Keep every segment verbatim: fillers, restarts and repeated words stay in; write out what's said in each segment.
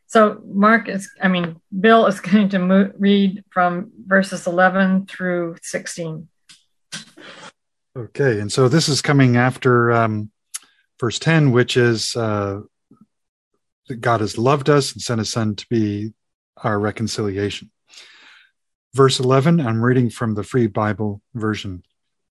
So Mark is, I mean, Bill is going to mo- read from verses eleven through sixteen. Okay, and so this is coming after um, verse ten, which is uh, that God has loved us and sent his son to be our reconciliation. Verse eleven, I'm reading from the Free Bible version.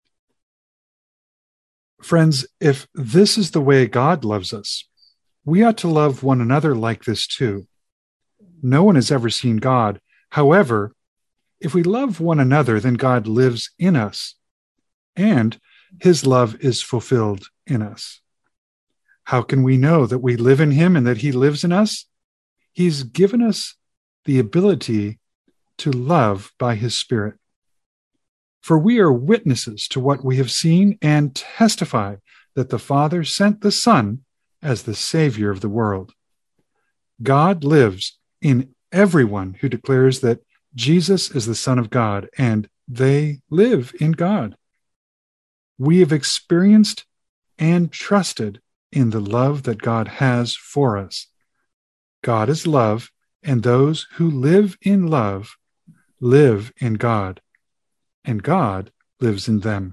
Friends, if this is the way God loves us, we ought to love one another like this too. No one has ever seen God. However, if we love one another, then God lives in us, and his love is fulfilled in us. How can we know that we live in him and that he lives in us? He's given us the ability to love by his Spirit. For we are witnesses to what we have seen and testify that the Father sent the Son as the Savior of the world. God lives in everyone who declares that Jesus is the Son of God, and they live in God. We have experienced and trusted in the love that God has for us. God is love, and those who live in love live in God, and God lives in them.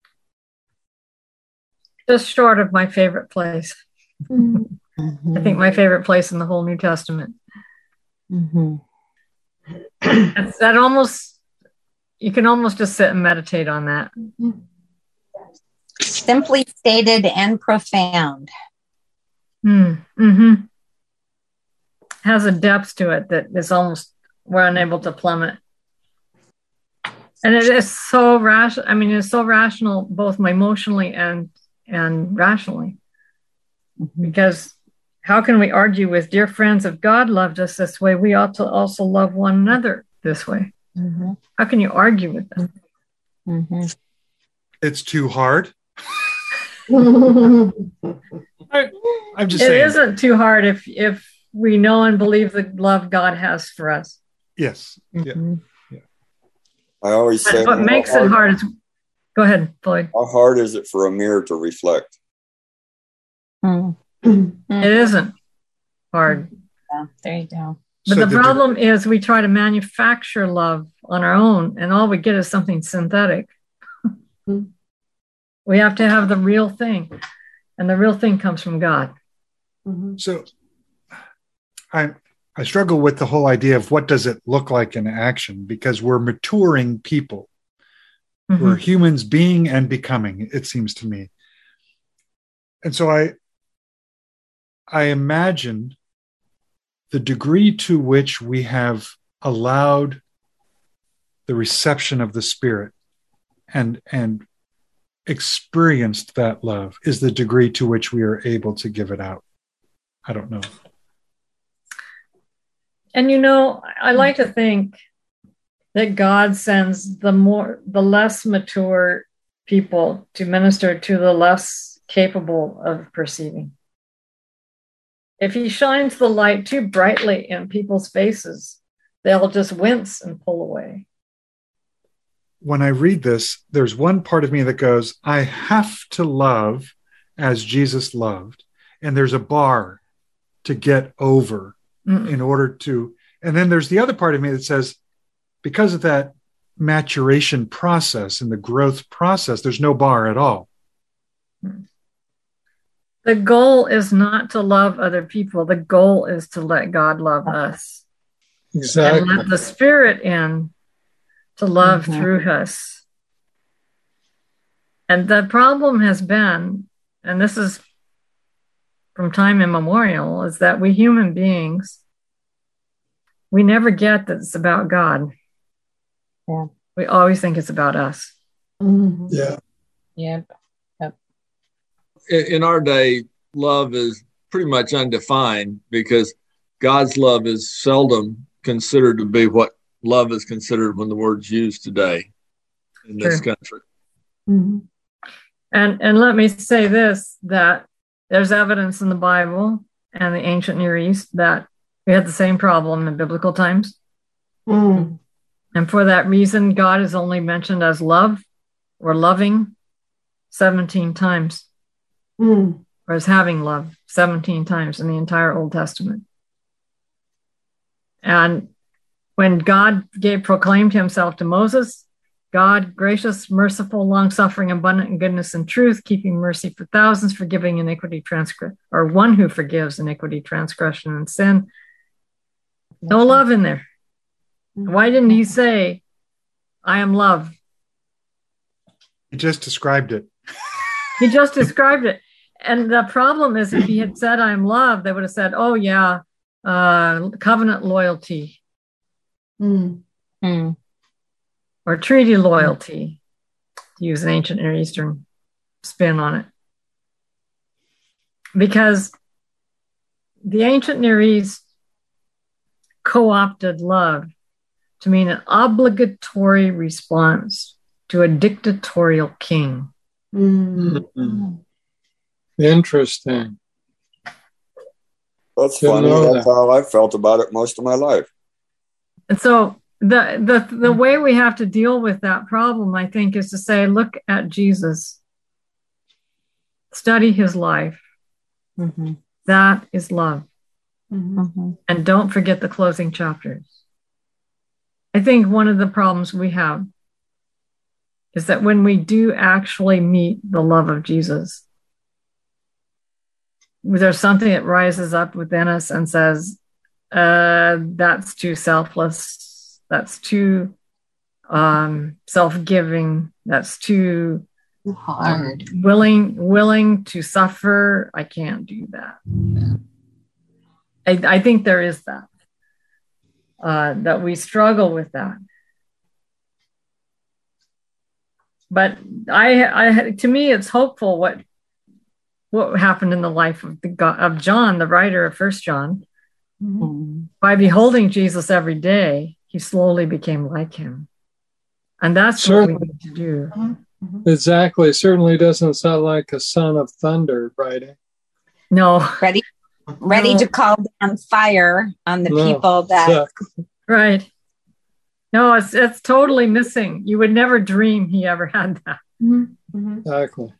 Just short of my favorite place. Mm-hmm. I think my favorite place in the whole New Testament. Mm-hmm. That's, that almost, you can almost just sit and meditate on that. Simply stated and profound. Mm-hmm. Has a depth to it that is almost, we're unable to plummet. And it is so rational. I mean, it's so rational, both emotionally and, and rationally. Mm-hmm. Because how can we argue with dear friends, if God loved us this way, we ought to also love one another this way? Mm-hmm. How can you argue with them? Mm-hmm. It's too hard. I, I'm just it saying. It isn't too hard if if we know and believe the love God has for us. Yes. Mm-hmm. Yeah. I always say, what makes hard, it hard is, go ahead, Floyd. How hard is it for a mirror to reflect? Mm. It isn't hard. Yeah, there you go. But so the problem de- is we try to manufacture love on our own, and all we get is something synthetic. Mm-hmm. We have to have the real thing, and the real thing comes from God. Mm-hmm. So I I struggle with the whole idea of what does it look like in action, because we're maturing people. Mm-hmm. We're humans being and becoming, it seems to me. And so I I imagine the degree to which we have allowed the reception of the Spirit and and experienced that love is the degree to which we are able to give it out. I don't know. And you know, I like to think that God sends the more, the less mature people to minister to the less capable of perceiving. If he shines the light too brightly in people's faces, they'll just wince and pull away. When I read this, there's one part of me that goes, I have to love as Jesus loved. And there's a bar to get over Mm-mm. in order to, and then there's the other part of me that says, because of that maturation process and the growth process, there's no bar at all. The goal is not to love other people. The goal is to let God love us. Exactly. And let the Spirit in to love mm-hmm. through us. And the problem has been, and this is from time immemorial, is that we human beings, we never get that it's about God. Yeah. We always think it's about us. Mm-hmm. Yeah. Yep. Yep. In, in our day, love is pretty much undefined because God's love is seldom considered to be what love is considered when the word's used today in this True. country. Mm-hmm. And and let me say this, that there's evidence in the Bible and the ancient Near East that we had the same problem in biblical times. Mm. And for that reason, God is only mentioned as love or loving seventeen times, mm. or as having love seventeen times in the entire Old Testament. And when God gave proclaimed himself to Moses, God, gracious, merciful, long-suffering, abundant in goodness and truth, keeping mercy for thousands, forgiving iniquity, transgression, or one who forgives iniquity, transgression, and sin. No love in there. Why didn't he say, I am love? He just described it. He just described it. And the problem is, if he had said, I am love, they would have said, oh, yeah, uh, covenant loyalty. Mm. Mm. Or treaty loyalty, to use an ancient Near Eastern spin on it. Because the ancient Near East co-opted love to mean an obligatory response to a dictatorial king. Mm-hmm. Interesting. That's Didn't funny. know That's that. how I felt about it most of my life. And so the, the, the way we have to deal with that problem, I think, is to say, look at Jesus. Study his life. Mm-hmm. That is love. Mm-hmm. And don't forget the closing chapters. I think one of the problems we have is that when we do actually meet the love of Jesus, there's something that rises up within us and says, uh, that's too selfless. That's too um, self-giving. That's too hard. Um, willing, willing to suffer. I can't do that. I, I think there is that, uh, that we struggle with that. But I, I, to me, it's hopeful what what happened in the life of the of John, the writer of First John. Mm-hmm. By beholding Jesus every day, he slowly became like him, and that's Certainly. What we need to do. Mm-hmm. Exactly. Certainly doesn't sound like a son of thunder writing. No, ready, ready no. to call down fire on the no. people that. Exactly. Right. No, it's it's totally missing. You would never dream he ever had that. Mm-hmm. Exactly.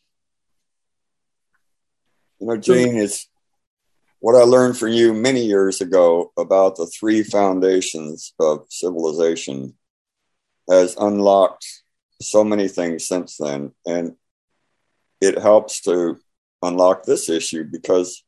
You know, Jane, it's what I learned from you many years ago about the three foundations of civilization has unlocked so many things since then. And it helps to unlock this issue because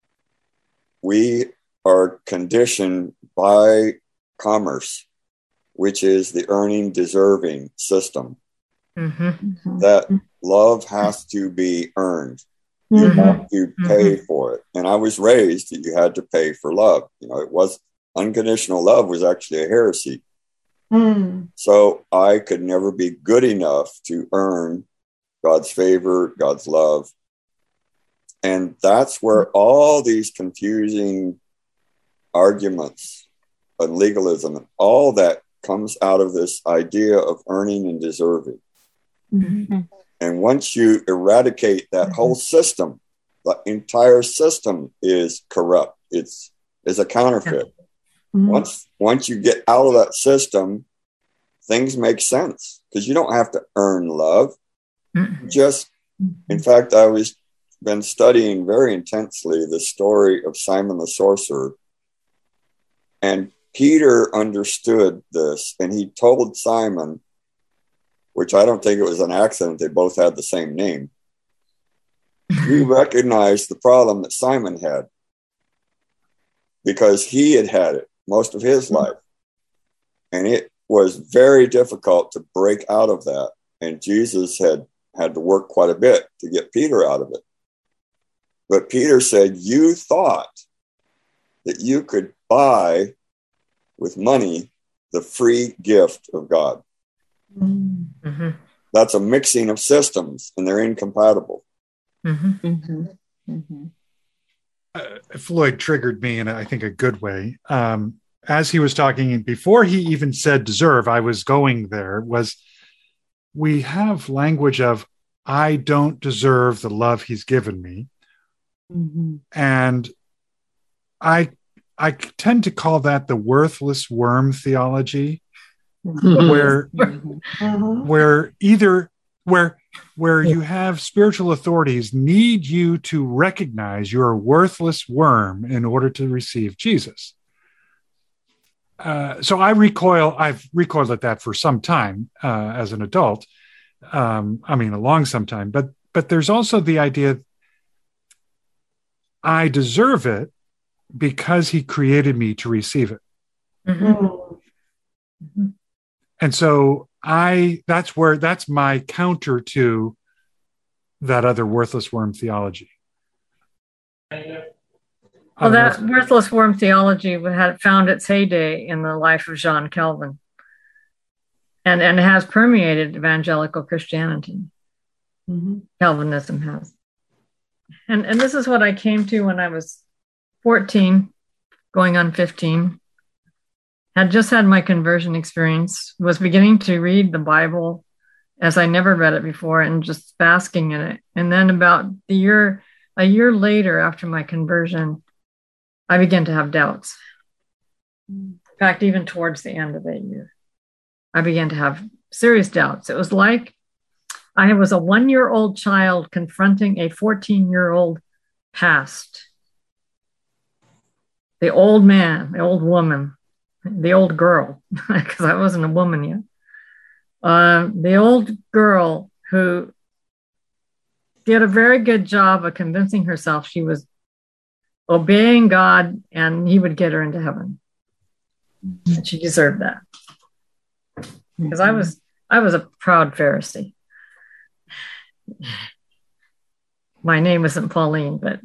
we are conditioned by commerce, which is the earning deserving system. Mm-hmm. That love has to be earned. You mm-hmm. have to pay mm-hmm. for it. And I was raised that you had to pay for love. You know, it was unconditional love was actually a heresy. Mm. So I could never be good enough to earn God's favor, God's love. And that's where all these confusing arguments and legalism and all that comes out of this idea of earning and deserving. Mm-hmm. And once you eradicate that mm-hmm. whole system, the entire system is corrupt. It's is a counterfeit. Mm-hmm. Once once you get out of that system, things make sense because you don't have to earn love. Mm-hmm. Just, in fact, I was been studying very intensely the story of Simon the Sorcerer, and Peter understood this, and he told Simon, which I don't think it was an accident, they both had the same name. He recognized the problem that Simon had because he had had it most of his life. And it was very difficult to break out of that. And Jesus had had to work quite a bit to get Peter out of it. But Peter said, you thought that you could buy with money the free gift of God. Mm-hmm. That's a mixing of systems, and they're incompatible. Mm-hmm. Mm-hmm. Mm-hmm. Uh, Floyd triggered me in, I think, a good way. Um, as he was talking, before he even said deserve, I was going there, was we have language of, I don't deserve the love he's given me. Mm-hmm. And I, I tend to call that the worthless worm theology. Mm-hmm. where mm-hmm. where either where where you have spiritual authorities need you to recognize you're a worthless worm in order to receive Jesus. uh, so I recoil, I've recoiled at that for some time uh, as an adult. Um, I mean, a long some time, but, but there's also the idea I deserve it because he created me to receive it. Mm-hmm. Mm-hmm. And so I, that's where, that's my counter to that other worthless worm theology. Well, that worthless worm theology had found its heyday in the life of John Calvin, and, and has permeated evangelical Christianity. Mm-hmm. Calvinism has. And, and this is what I came to when I was fourteen, going on fifteen. Had just had my conversion experience, was beginning to read the Bible as I never read it before and just basking in it. And then about the year, a year later after my conversion, I began to have doubts. In fact, even towards the end of that year, I began to have serious doubts. It was like I was a one-year-old child confronting a fourteen-year-old past. The old man, the old woman, the old girl, because I wasn't a woman yet. Uh, the old girl who did a very good job of convincing herself she was obeying God and he would get her into heaven. And she deserved that. Because I was I was a proud Pharisee. My name isn't Pauline, but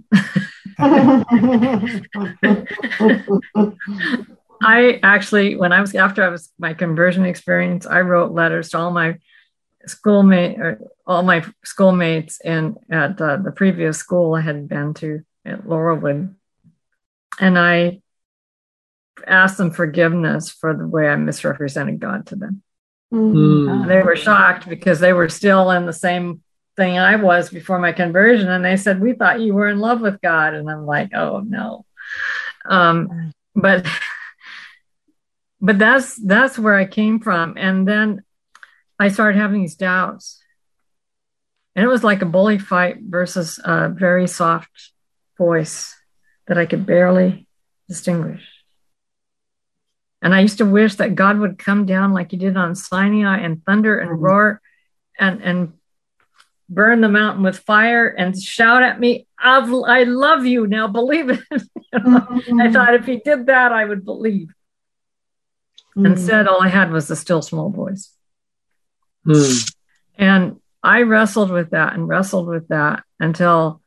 I actually, when I was, after I was, my conversion experience, I wrote letters to all my schoolmate, or all my schoolmates in, at uh, the previous school I had been to at Laurelwood. And I asked them forgiveness for the way I misrepresented God to them. Mm-hmm. They were shocked because they were still in the same thing I was before my conversion. And they said, we thought you were in love with God. And I'm like, oh no. Um, but, but that's, that's where I came from. And then I started having these doubts, and it was like a bully fight versus a very soft voice that I could barely distinguish. And I used to wish that God would come down like he did on Sinai and thunder and roar and, and burn the mountain with fire and shout at me, I've, I love you, now believe it. You know? Mm-hmm. I thought if he did that, I would believe. Mm-hmm. Instead, all I had was a still small voice. Mm. And I wrestled with that and wrestled with that until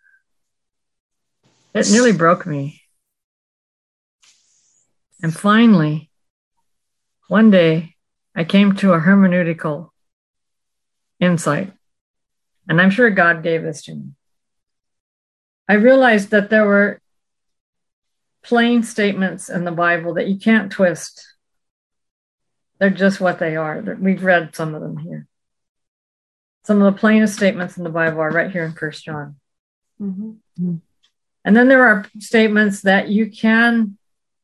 it nearly broke me. And finally, one day, I came to a hermeneutical insight. And I'm sure God gave this to me. I realized that there were plain statements in the Bible that you can't twist. They're just what they are. We've read some of them here. Some of the plainest statements in the Bible are right here in First John. Mm-hmm. And then there are statements that you can,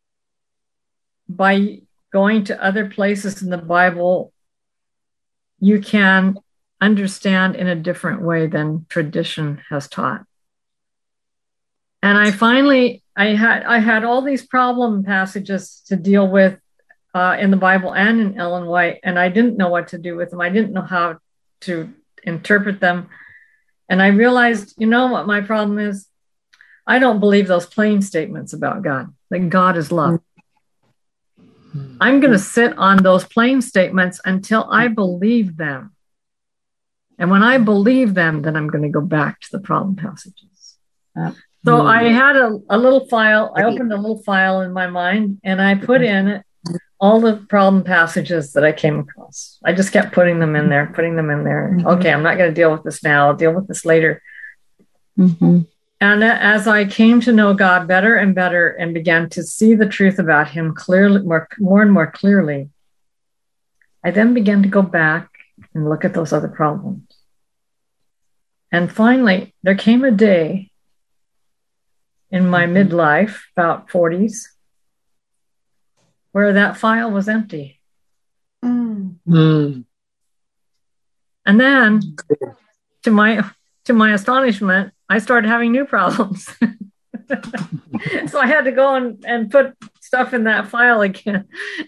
by going to other places in the Bible, you can understand in a different way than tradition has taught. And I finally, I had I had all these problem passages to deal with uh, in the Bible and in Ellen White, and I didn't know what to do with them. I didn't know how to interpret them. And I realized, you know what my problem is? I don't believe those plain statements about God, that God is love. I'm going to sit on those plain statements until I believe them. And when I believe them, then I'm going to go back to the problem passages. Uh, so mm-hmm. I had a, a little file. I opened a little file in my mind, and I put in it all the problem passages that I came across. I just kept putting them in there, putting them in there. Mm-hmm. Okay, I'm not going to deal with this now. I'll deal with this later. Mm-hmm. And as I came to know God better and better and began to see the truth about him clearly, more, more and more clearly, I then began to go back and look at those other problems. And finally, there came a day in my midlife, about forties, where that file was empty. Mm. Mm. And then, to my to my astonishment, I started having new problems. So I had to go and, and put stuff in that file again.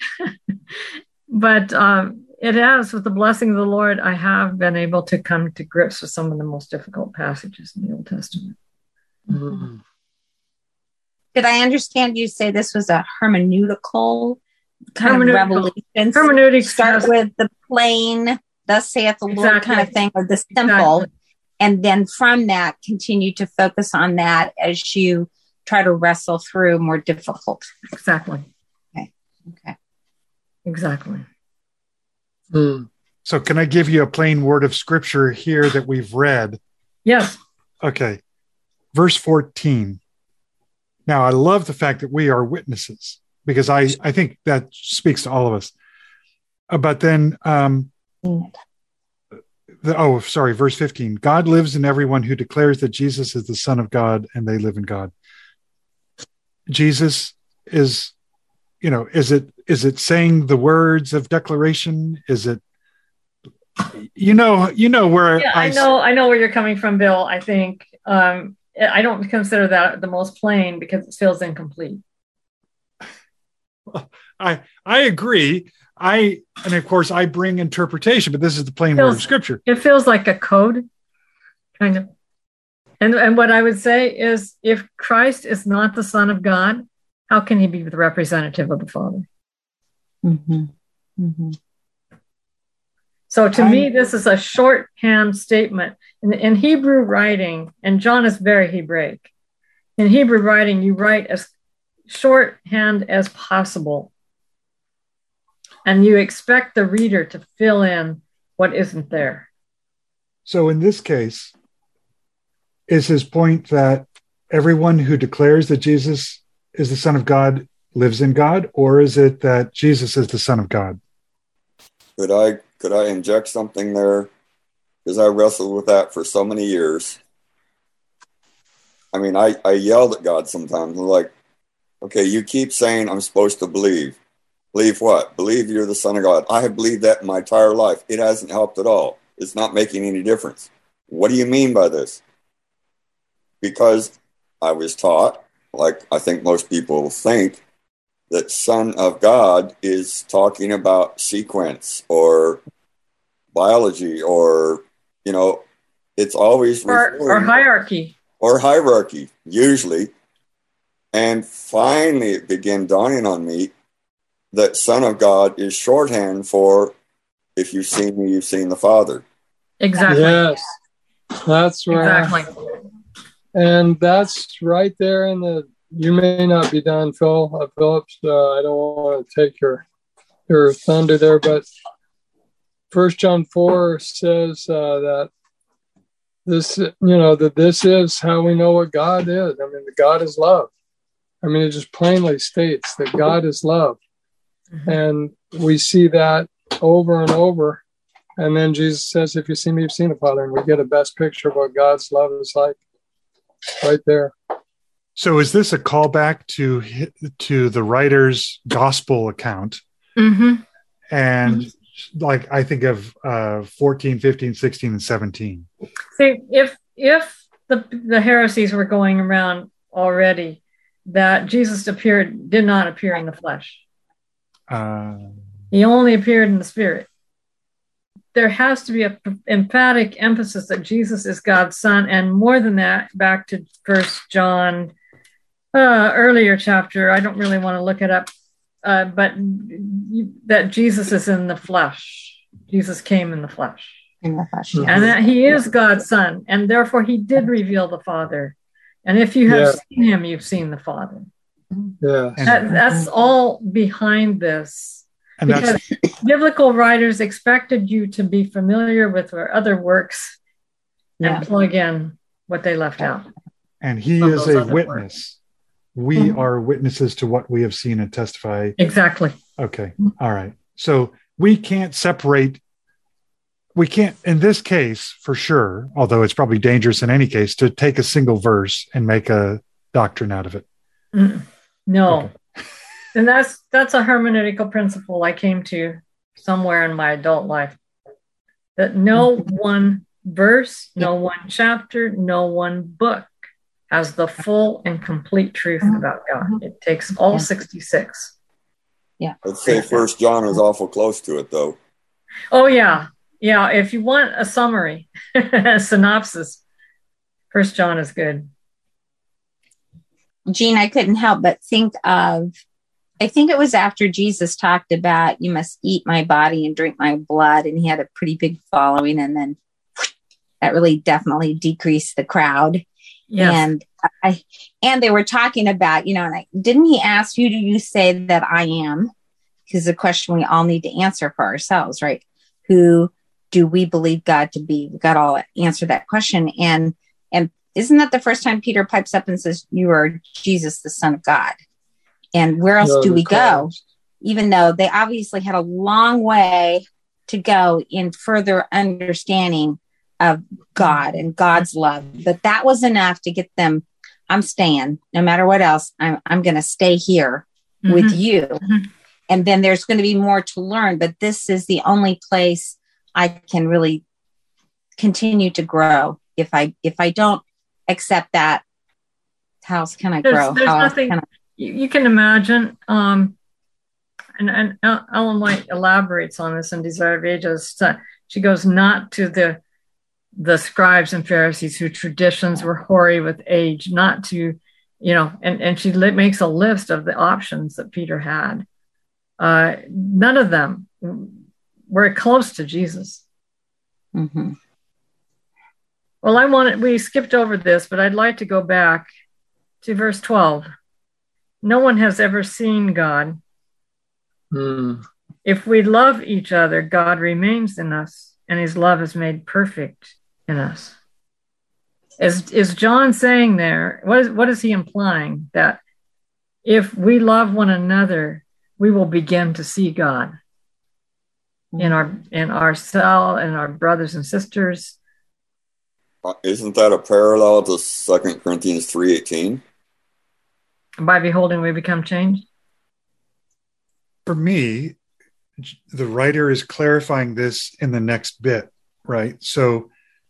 But um, it has, with the blessing of the Lord, I have been able to come to grips with some of the most difficult passages in the Old Testament. Mm-hmm. Did I understand you say this was a hermeneutical kind Hermeneutical. of revelation? Hermeneutics Start has- with the plain, thus saith the Lord Exactly. kind of thing, or the simple. Exactly. And then from that, continue to focus on that as you try to wrestle through more difficult. Exactly. Okay. Exactly. Mm. So, can I give you a plain word of scripture here that we've read? Yes. Okay. Verse fourteen. Now, I love the fact that we are witnesses, because I, I think that speaks to all of us. Uh, but then, um, the, oh, sorry, verse fifteen. God lives in everyone who declares that Jesus is the Son of God and they live in God. Jesus is, you know, is it is it saying the words of declaration? Is it, you know, you know where Yeah, I know, I know where you're coming from, Bill. I think um, I don't consider that the most plain because it feels incomplete. I I agree. I and of course I bring interpretation, but this is the plain Feels- word of scripture. It feels like a code, kind of. And and what I would say is, if Christ is not the Son of God, how can he be the representative of the Father? Mm-hmm. Mm-hmm. So to I- me, this is a shorthand statement. In, in Hebrew writing, and John is very Hebraic, in Hebrew writing, you write as shorthand as possible. And you expect the reader to fill in what isn't there. So in this case, is his point that everyone who declares that Jesus is the Son of God lives in God, or is it that Jesus is the Son of God? Could I could I inject something there? Because I wrestled with that for so many years. I mean, I, I yelled at God sometimes. I'm like, okay, you keep saying I'm supposed to believe. Believe what? Believe you're the Son of God. I have believed that my entire life. It hasn't helped at all. It's not making any difference. What do you mean by this? Because I was taught, like I think most people think, that Son of God is talking about sequence or biology, or, you know, it's always Or, or referring- hierarchy. or hierarchy, usually. And finally, it began dawning on me that Son of God is shorthand for, if you've seen me, you've seen the Father. Exactly. Yes, that's right. Exactly. And that's right there in the, you may not be done, Phil, uh, Phillips. Uh, I don't want to take your, your thunder there, but First John four says uh, that this, you know, that this is how we know what God is. I mean, the God is love. I mean, it just plainly states that God is love. Mm-hmm. And we see that over and over. And then Jesus says, if you see me, you've seen the Father. And we get a best picture of what God's love is like right there. So is this a callback to to the writer's gospel account? Mm-hmm. And Mm-hmm. like I think of uh, fourteen, fifteen, sixteen, and seventeen. See, if if the the heresies were going around already, that Jesus appeared did not appear in the flesh. Uh, He only appeared in the spirit. There has to be an emphatic emphasis that Jesus is God's Son, and more than that, back to First John, uh, earlier chapter. I don't really want to look it up, uh, but that Jesus is in the flesh. Jesus came in the flesh, In the flesh, Mhm. yes. and that He is God's Son, and therefore He did reveal the Father. And if you have Yeah. seen Him, you've seen the Father. Yeah. and, That, that's all behind this. and that's Because biblical writers expected you to be familiar with their other works and Yeah. plug in what they left out. and he From is those a other witness. We Mhm. are witnesses to what we have seen and testify. Exactly. Okay. All right. So we can't separate. We can't, in this case, for sure, although it's probably dangerous in any case, to take a single verse and make a doctrine out of it. Mm. No. Okay. And that's that's a hermeneutical principle I came to somewhere in my adult life. That no one verse, no one chapter, no one book has the full and complete truth about God. It takes all Yeah. sixty-six. Yeah. I'd say First John is awful close to it, though. Oh, yeah. Yeah. If you want a summary, a synopsis, First John is good. Jean, I couldn't help but think of, I think it was after Jesus talked about, you must eat my body and drink my blood. And he had a pretty big following. And then that really definitely decreased the crowd. Yes. And I, and they were talking about, you know, and I, didn't he ask, who do you say that I am? Because the question we all need to answer for ourselves, right? Who do we believe God to be? We got to all answer that question. And, and isn't that the first time Peter pipes up and says, you are Jesus, the Son of God? And where else No, do the we go? Christ. Even though they obviously had a long way to go in further understanding of God and God's love. But that was enough to get them, I'm staying, no matter what else, I'm, I'm going to stay here Mhm. with you. Mhm. And then there's going to be more to learn, but this is the only place I can really continue to grow. If I, if I don't accept that, how else can I There's, grow? there's How else nothing can I? you, you can imagine. Um, and, and Ellen White elaborates on this in Desire of Ages. Uh, she goes not to the the scribes and Pharisees whose traditions were hoary with age, not to, you know, and, and she li- makes a list of the options that Peter had. Uh, none of them were close to Jesus. Mm-hmm. Well, I wanted, we skipped over this, but I'd like to go back to verse twelve. No one has ever seen God. Mm. If we love each other, God remains in us, and his love is made perfect in us. Is, is John saying there, what is, what is he implying? That if we love one another, we will begin to see God in our in our cell and our brothers and sisters. Uh, Isn't that a parallel to Second Corinthians three eighteen? By beholding, we become changed. For me, the writer is clarifying this in the next bit, right? So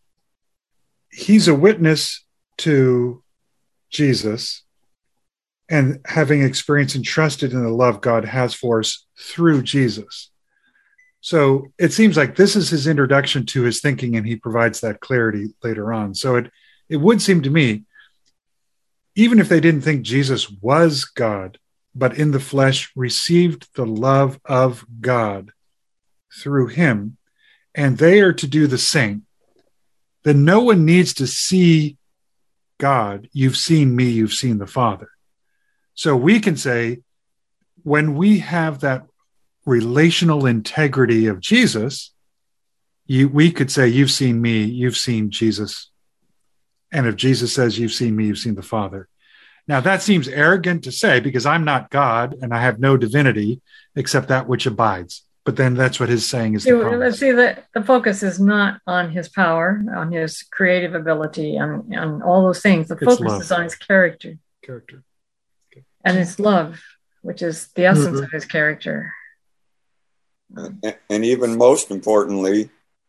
he's a witness to Jesus and having experienced and trusted in the love God has for us through Jesus. So it seems like this is his introduction to his thinking, and he provides that clarity later on. So it, it would seem to me, even if they didn't think Jesus was God, but in the flesh received the love of God through him, and they are to do the same, then no one needs to see God. You've seen me, you've seen the Father. So we can say, when we have that relational integrity of Jesus, you, we could say, you've seen me, you've seen Jesus. And if Jesus says, you've seen me, you've seen the Father. Now, that seems arrogant to say, because I'm not God and I have no divinity except that which abides. But then that's what his saying is. See, The promise. see the, the focus is not on his power, on his creative ability, on, on all those things. The It's focus love. is on his character Character. and his love, which is the essence Mhm. of his character. And, and even most importantly,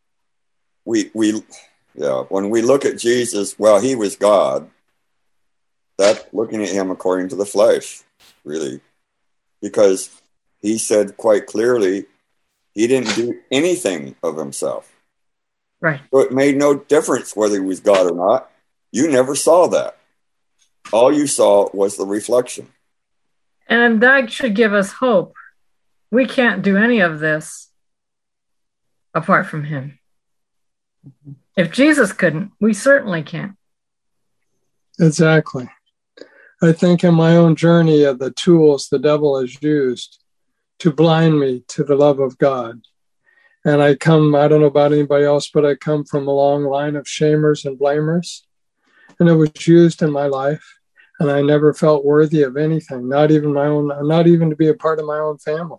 we we yeah, when we look at Jesus, well, he was God. That's looking at him according to the flesh, really, because he said quite clearly he didn't do anything of himself. Right. So it made no difference whether he was God or not. You never saw that. All you saw was the reflection. And that should give us hope. We can't do any of this apart from him. If Jesus couldn't, we certainly can't. Exactly. I think in my own journey of the tools the devil has used to blind me to the love of God. And I come, I don't know about anybody else, but I come from a long line of shamers and blamers. And it was used in my life. And I never felt worthy of anything, not even my own, not even to be a part of my own family.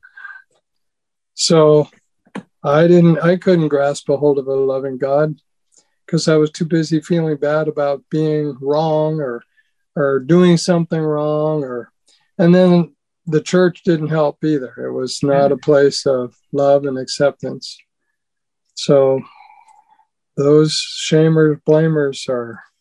So I didn't, I couldn't grasp a hold of a loving God because I was too busy feeling bad about being wrong or, or doing something wrong. Or, and then the church didn't help either. It was not a place of love and acceptance. So those shamers, blamers are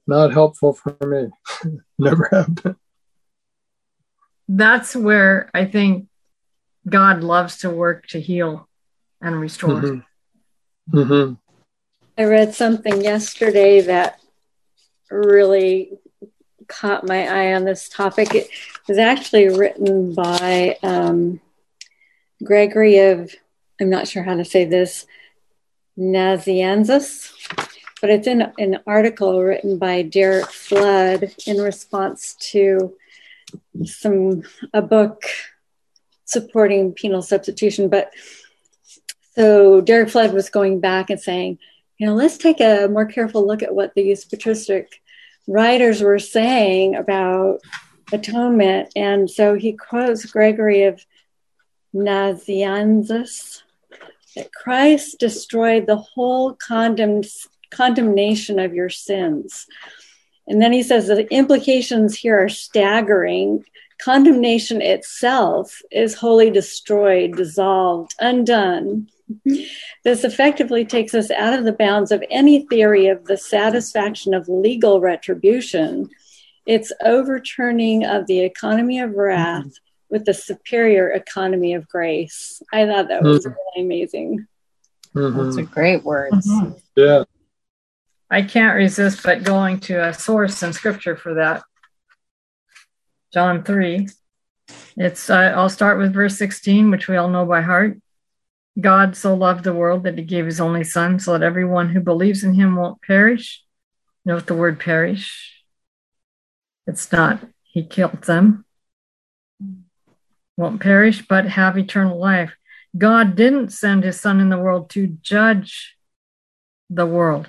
not helpful for me. Never have been. That's where I think God loves to work to heal and restore. Mm-hmm. Mm-hmm. I read something yesterday that really caught my eye on this topic. It was actually written by um, Gregory of, I'm not sure how to say this, Nazianzus, but it's in an article written by Derek Flood in response to some a book supporting penal substitution. But so Derek Flood was going back and saying, you know, let's take a more careful look at what these patristic writers were saying about atonement. And so he quotes Gregory of Nazianzus, that Christ destroyed the whole condemn, condemnation of your sins. And then he says the implications here are staggering. Condemnation itself is wholly destroyed, dissolved, undone. This effectively takes us out of the bounds of any theory of the satisfaction of legal retribution. It's overturning of the economy of wrath with the superior economy of grace. I thought that was Mm-hmm. really amazing. Mm-hmm. Those are great words. Mm-hmm. Yeah. I can't resist but going to a source in scripture for that. John three. It's uh, I'll start with verse sixteen, which we all know by heart. God so loved the world that he gave his only son so that everyone who believes in him won't perish. Note the word perish. It's not he killed them. Won't perish, but have eternal life. God didn't send his son in the world to judge the world,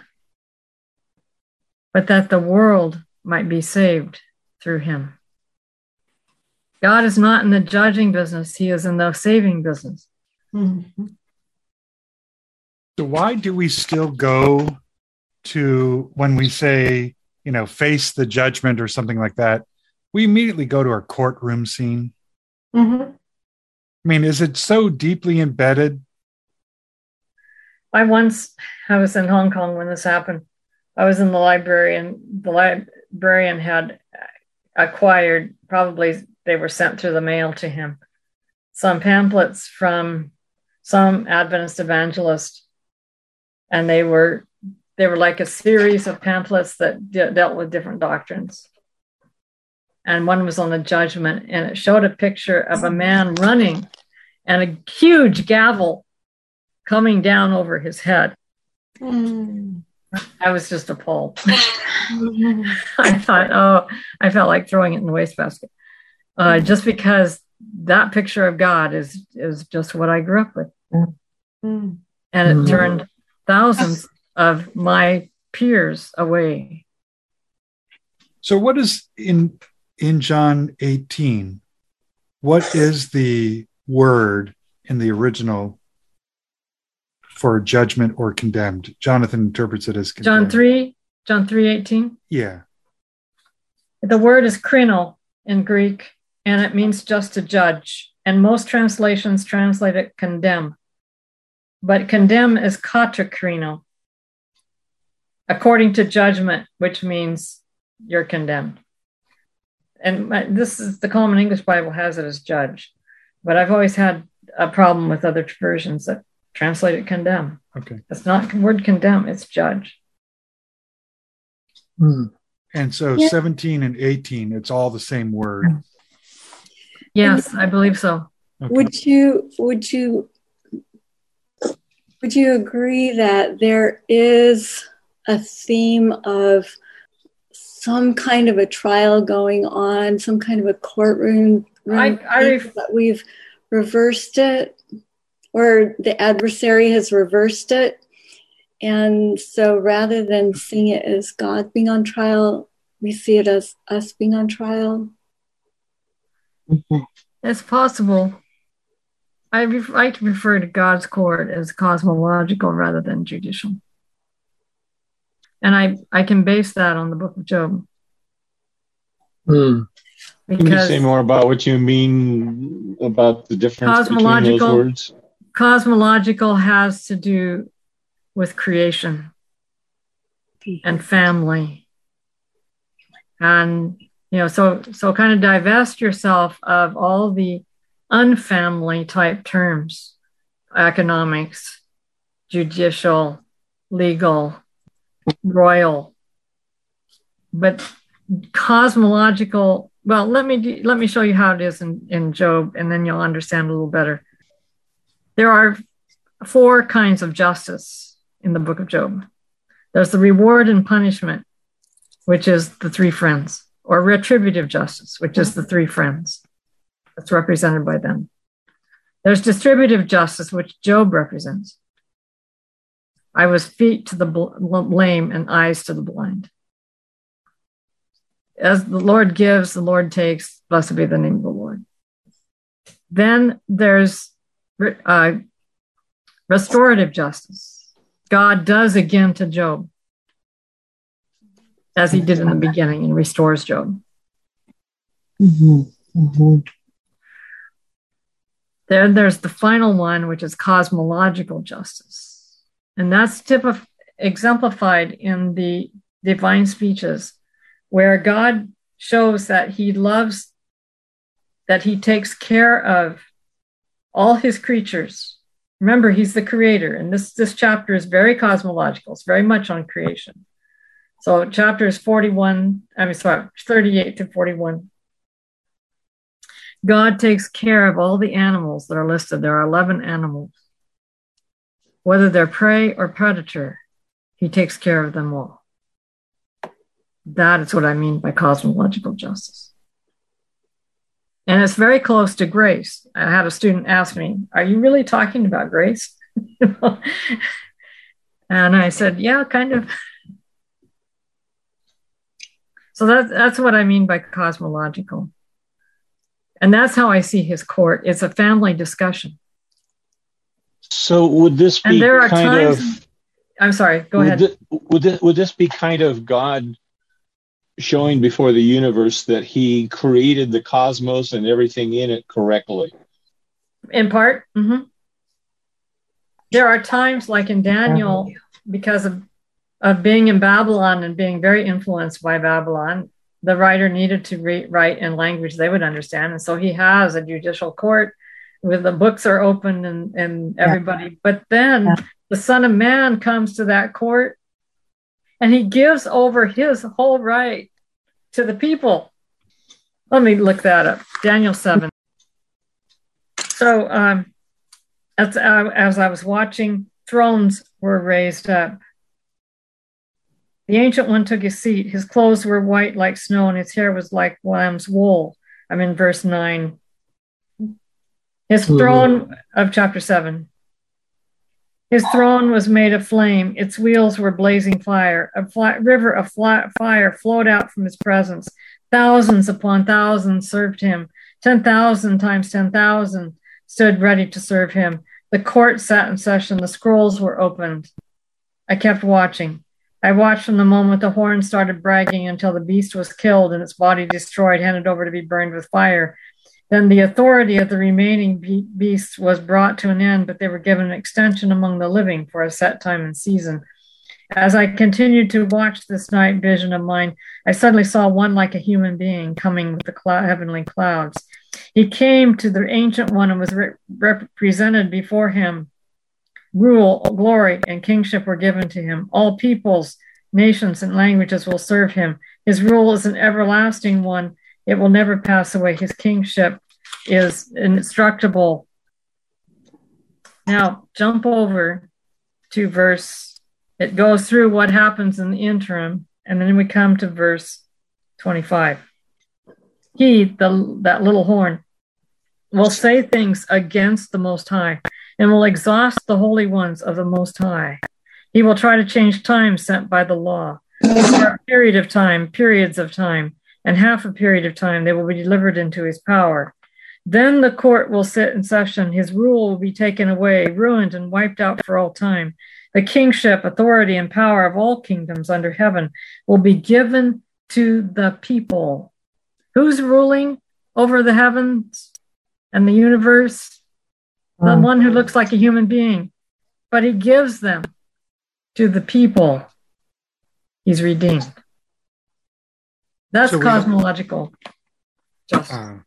but that the world might be saved through him. God is not in the judging business. He is in the saving business. Mm-hmm. So why do we still go to, when we say, you know, face the judgment or something like that, we immediately go to our courtroom scene? Mm-hmm. I mean, is it so deeply embedded? I once, I was in Hong Kong when this happened. I was in the library and the librarian had acquired, probably they were sent through the mail to him, some pamphlets from some Adventist evangelist. And they were they were like a series of pamphlets that de- dealt with different doctrines. And one was on the judgment, and it showed a picture of a man running and a huge gavel coming down over his head. Mm-hmm. I was just appalled. I thought, oh, I felt like throwing it in the wastebasket. Uh, just because that picture of God is is just what I grew up with. Mm-hmm. And it Mhm. turned thousands of my peers away. So what is in in John eighteen? What is the word in the original for judgment or condemned? Jonathan interprets it as condemned. John three, John three eighteen. Yeah. The word is krino in Greek, and it means just to judge. And most translations translate it condemn. But condemn is katakrino, according to judgment, which means you're condemned. And my, this is the Common English Bible has it as judge. But I've always had a problem with other versions that translate it condemn. Okay. It's not the word condemn, it's judge. Mm. And so Yeah. seventeen and eighteen, it's all the same word. Yes, I believe so. Okay. Would you would you would you agree that there is a theme of some kind of a trial going on, some kind of a courtroom I- I theme ref- that we've reversed it, or the adversary has reversed it? And so rather than seeing it as God being on trial, we see it as us being on trial. It's possible. I ref- like to refer to God's court as cosmological rather than judicial. And I, I can base that on the book of Job. Mm. Can you Because say more about what you mean about the difference between those Cosmological. words? cosmological has to do with creation and family And, you know, so, so kind of divest yourself of all the unfamily type terms, economics, judicial, legal, royal, but cosmological. Well, let me let me show you how it is in, in Job, and then you'll understand a little better. There are four kinds of justice in the book of Job. There's the reward and punishment, which is the three friends, or retributive justice, which is the three friends. That's represented by them. There's distributive justice, which Job represents. I was feet to the lame and eyes to the blind. As the Lord gives, the Lord takes. Blessed be the name of the Lord. Then there's uh, restorative justice. God does again to Job, as he did in the beginning, and restores Job. Mm-hmm. Mm-hmm. Then there's the final one, which is cosmological justice. And that's typ- exemplified in the divine speeches, where God shows that he loves, that he takes care of all his creatures. Remember, he's the creator. And this, this chapter is very cosmological. It's very much on creation. So chapters forty-one, I mean, sorry, thirty-eight to forty-one. God takes care of all the animals that are listed. There are eleven animals. Whether they're prey or predator, he takes care of them all. That is what I mean by cosmological justice. And it's very close to grace. I had a student ask me, are you really talking about grace? And I said, yeah, kind of. So that, that's what I mean by cosmological. And that's how I see his court. It's a family discussion. So would this be and there are kind times, of... I'm sorry, go would ahead. This, would, this, would this be kind of God showing before the universe that he created the cosmos and everything in it correctly? In part. Mm-hmm. There are times like in Daniel, because of, of being in Babylon and being very influenced by Babylon, the writer needed to re- write in language they would understand. And so he has a judicial court where the books are open and, and everybody. Yeah. But then yeah. the Son of Man comes to that court and he gives over his whole right to the people. Let me look that up. Daniel seven. So um, as, uh, as I was watching, thrones were raised up. The Ancient One took his seat. His clothes were white like snow, and his hair was like lamb's wool. I'm in verse nine. His mm-hmm. throne of chapter seven. His throne was made of flame. Its wheels were blazing fire. A fly, river of fly, fire flowed out from his presence. Thousands upon thousands served him. Ten thousand times ten thousand stood ready to serve him. The court sat in session. The scrolls were opened. I kept watching. I watched from the moment the horn started bragging until the beast was killed and its body destroyed, handed over to be burned with fire. Then the authority of the remaining be- beasts was brought to an end, but they were given an extension among the living for a set time and season. As I continued to watch this night vision of mine, I suddenly saw one like a human being coming with the cl- heavenly clouds. He came to the Ancient One and was re- represented before him. Rule, glory, and kingship were given to him. All peoples, nations, and languages will serve him. His rule is an everlasting one. It will never pass away. His kingship is indestructible. Now, jump over to verse, it goes through what happens in the interim, and then we come to verse twenty-five. He, the that little horn, will say things against the Most High, and will exhaust the holy ones of the Most High. He will try to change time sent by the law. For a period of time, periods of time, and half a period of time, they will be delivered into his power. Then the court will sit in session. His rule will be taken away, ruined, and wiped out for all time. The kingship, authority, and power of all kingdoms under heaven will be given to the people. Who's ruling over the heavens and the universe? The one who looks like a human being, but he gives them to the people he's redeemed. That's So we- cosmological. Just Uh,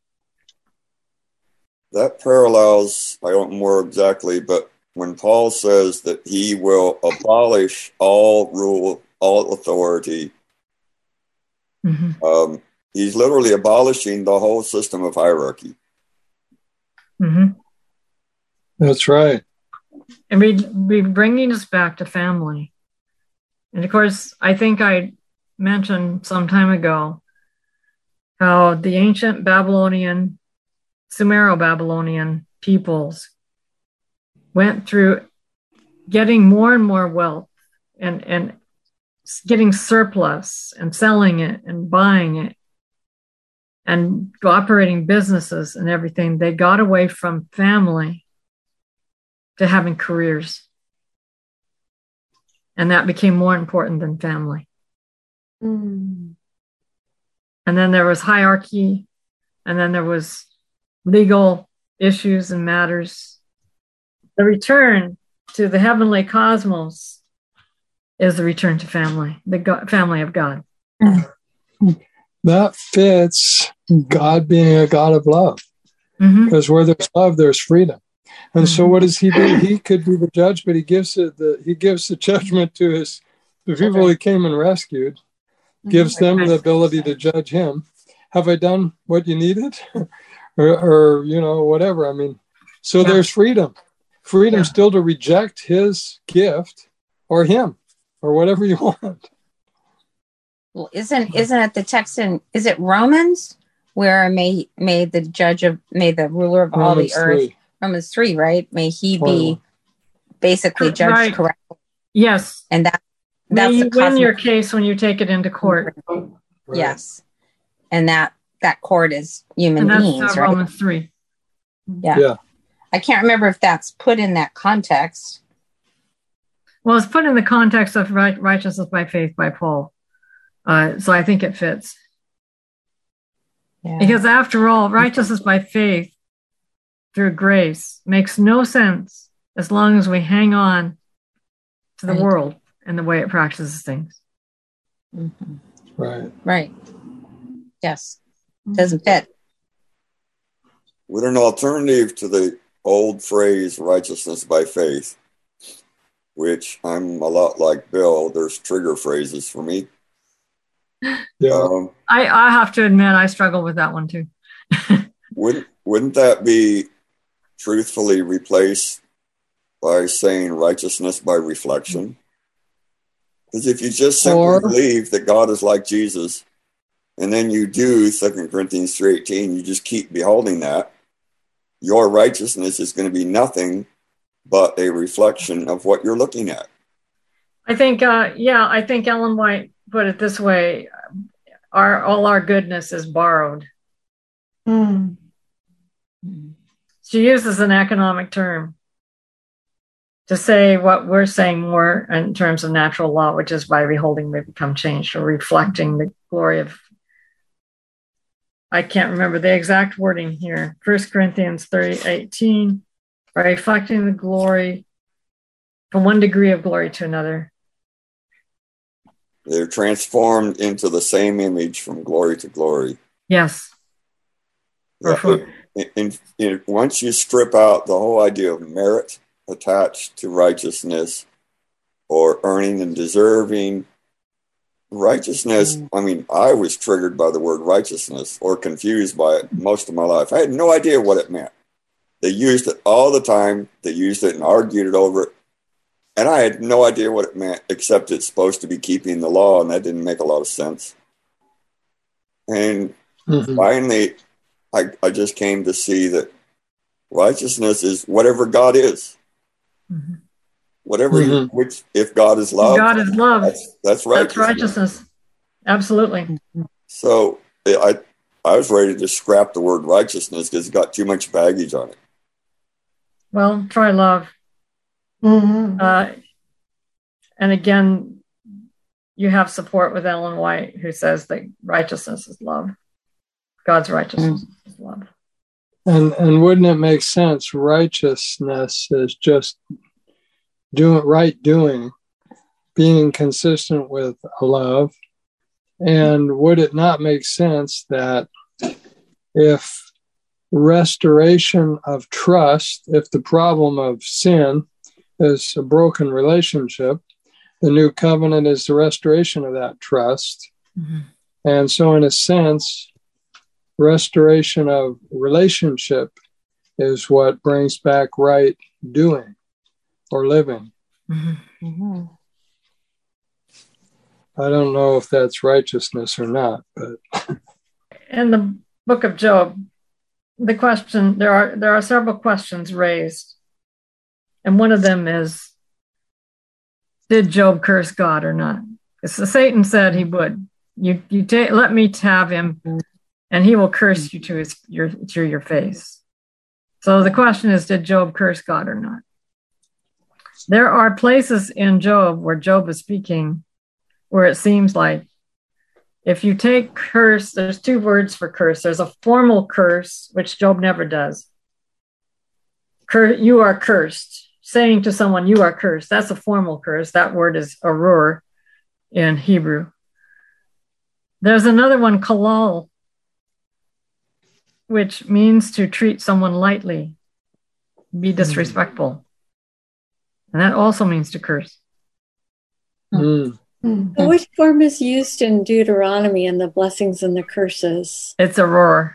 That parallels, I don't know more exactly, but when Paul says that he will abolish all rule, all authority, mhm, um, he's literally abolishing the whole system of hierarchy. mhm. That's right. and be, be bringing us back to family. And of course, I think I mentioned some time ago how the ancient Babylonian, Sumero-Babylonian peoples went through getting more and more wealth and, and getting surplus and selling it and buying it and operating businesses and everything. They got away from family to having careers. And that became more important than family. Mm. And then there was hierarchy, and then there was legal issues and matters. The return to the heavenly cosmos is the return to family, the God, family of God. That fits God being a God of love. Mhm. Because where there's love, there's freedom. And so Mhm. what does he do? He could be the judge, but he gives it the he gives the judgment to his the people he came and rescued, gives them the ability to judge him. Have I done what you needed? or, or you know, whatever. I mean, so Yeah. there's freedom. Freedom Yeah. still to reject his gift or him or whatever you want. Well, isn't isn't it the text in is it Romans where may may the judge of may the ruler of all Romans the earth three. Romans three, right? May he be twenty-one. basically judged Right. correctly. Yes. And that May that's you the win cosmic your case when you take it into court. Right. yes. And that that court is human And that's beings, uh, right? Romans three. Yeah. Yeah. I can't remember if that's put in that context. Well, it's put in the context of right, righteousness by faith by Paul. Uh, so I think it fits. Yeah. Because after all, righteousness by faith through grace makes no sense as long as we hang on to the Right. world and the way it practices things. Mm-hmm. Right. Right. Yes. Doesn't fit. With an alternative to the old phrase righteousness by faith, which I'm a lot like Bill, there's trigger phrases for me. Yeah. Um, I, I have to admit, I struggle with that one too. wouldn't wouldn't that be truthfully replaced by saying righteousness by reflection? Because if you just simply Or- believe that God is like Jesus, and then you do Second Corinthians three eighteen, you just keep beholding that, your righteousness is going to be nothing but a reflection of what you're looking at. I think, uh, yeah, I think Ellen White put it this way: our all our goodness is borrowed. Mm. She uses an economic term to say what we're saying more in terms of natural law, which is by beholding we become changed, or reflecting the glory of. I can't remember the exact wording here. First Corinthians three eighteen, by reflecting the glory from one degree of glory to another. They're transformed into the same image from glory to glory. Yes. Yeah, For- it- in- in- once you strip out the whole idea of merit attached to righteousness or earning and deserving, righteousness, I mean, I was triggered by the word righteousness or confused by it most of my life. I had no idea what it meant. They used it all the time. They used it and argued it over it. And I had no idea what it meant, except it's supposed to be keeping the law, and that didn't make a lot of sense. And Mhm. finally, I, I just came to see that righteousness is whatever God is. Mm-hmm. Whatever, you, Mhm. which if God is love, God is love. That's, that's That's righteousness. righteousness. Absolutely. So I, I was ready to scrap the word righteousness because it's got too much baggage on it. Well, try love. Mm-hmm. Uh, and again, you have support with Ellen White, who says that righteousness is love. God's righteousness Mm. is love. And and wouldn't it make sense? Righteousness is just doing right doing, being consistent with love, And would it not make sense that if restoration of trust, if the problem of sin is a broken relationship, the new covenant is the restoration of that trust. Mm-hmm. And so in a sense, restoration of relationship is what brings back right doing or living. Mm-hmm. Mm-hmm. I don't know if that's righteousness or not, but in the book of Job, the question there are there are several questions raised, and one of them is, did Job curse God or not? Because Satan said he would. You you ta- let me have him, and he will curse you to his your to your face. So the question is, did Job curse God or not? There are places in Job where Job is speaking where it seems like if you take curse, there's two words for curse. There's a formal curse, which Job never does. Cur- you are cursed. Saying to someone, you are cursed. That's a formal curse. That word is arur in Hebrew. There's another one, kalal, which means to treat someone lightly, be disrespectful. And that also means to curse. Mm. Mm-hmm. Which form is used in Deuteronomy and the blessings and the curses? It's arur.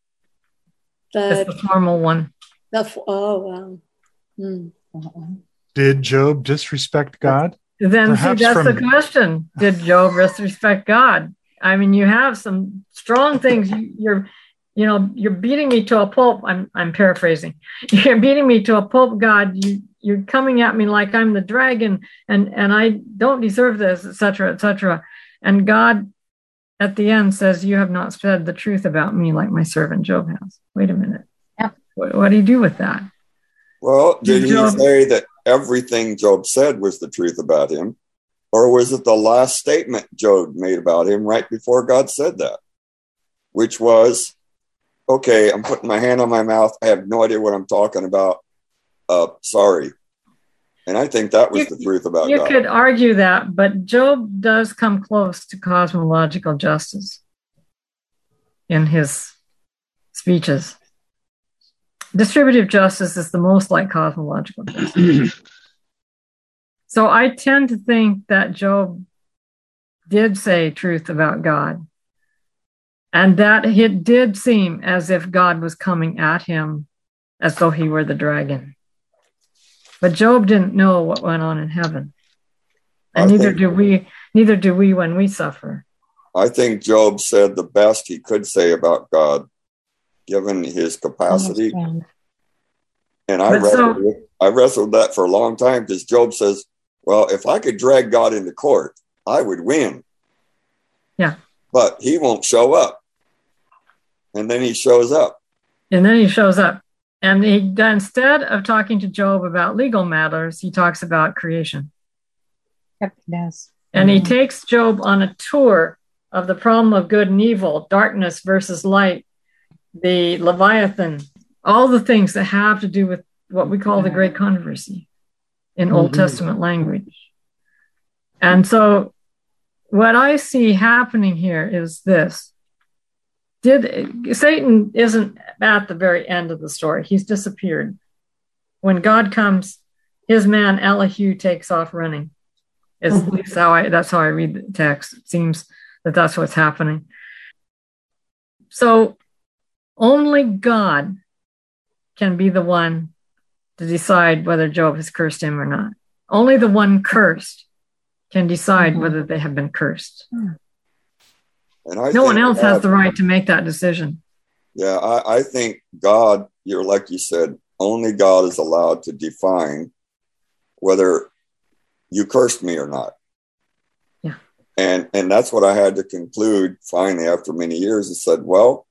The, it's the formal one. The, oh, wow. Mm. Did Job disrespect God? Then Perhaps see, that's from... the question. Did Job disrespect God? I mean, you have some strong things. You, you're, you know, you're beating me to a pulp. I'm, I'm paraphrasing. You're beating me to a pulp, God. You, you're coming at me like I'm the dragon, and and I don't deserve this, et cetera, et cetera. And God, at the end, says, "You have not said the truth about me, like my servant Job has." Wait a minute. Yeah. What, what do you do with that? Well, did he Job, say that everything Job said was the truth about him? Or was it the last statement Job made about him right before God said that? Which was, okay, I'm putting my hand on my mouth. I have no idea what I'm talking about. Uh, sorry. And I think that was you, the truth about you God. You could argue that, but Job does come close to cosmological justice in his speeches. Distributive justice is the most like cosmological justice. So I tend to think that Job did say truth about God, and that it did seem as if God was coming at him as though he were the dragon. But Job didn't know what went on in heaven. And I neither think, do we, neither do we when we suffer. I think Job said the best he could say about God, given his capacity. And I wrestled, so, I wrestled that for a long time, because Job says, well, if I could drag God into court, I would win. Yeah. But he won't show up. And then he shows up. And then he shows up. And he, instead of talking to Job about legal matters, he talks about creation. Yep, he does. And mm-hmm. he takes Job on a tour of the problem of good and evil, darkness versus light, the Leviathan, all the things that have to do with what we call the great controversy in mm-hmm. Old Testament language. And so what I see happening here is this. Did Satan isn't at the very end of the story. He's disappeared. When God comes, his man Elihu takes off running. Is at least how I that's how I read the text. It seems that that's what's happening. So only God can be the one to decide whether Job has cursed him or not. Only the one cursed can decide mm-hmm. whether they have been cursed. And I no one else God, has the right to make that decision. Yeah, I, I think God, you're like you said, only God is allowed to define whether you cursed me or not. Yeah. And and that's what I had to conclude finally after many years. And said, well,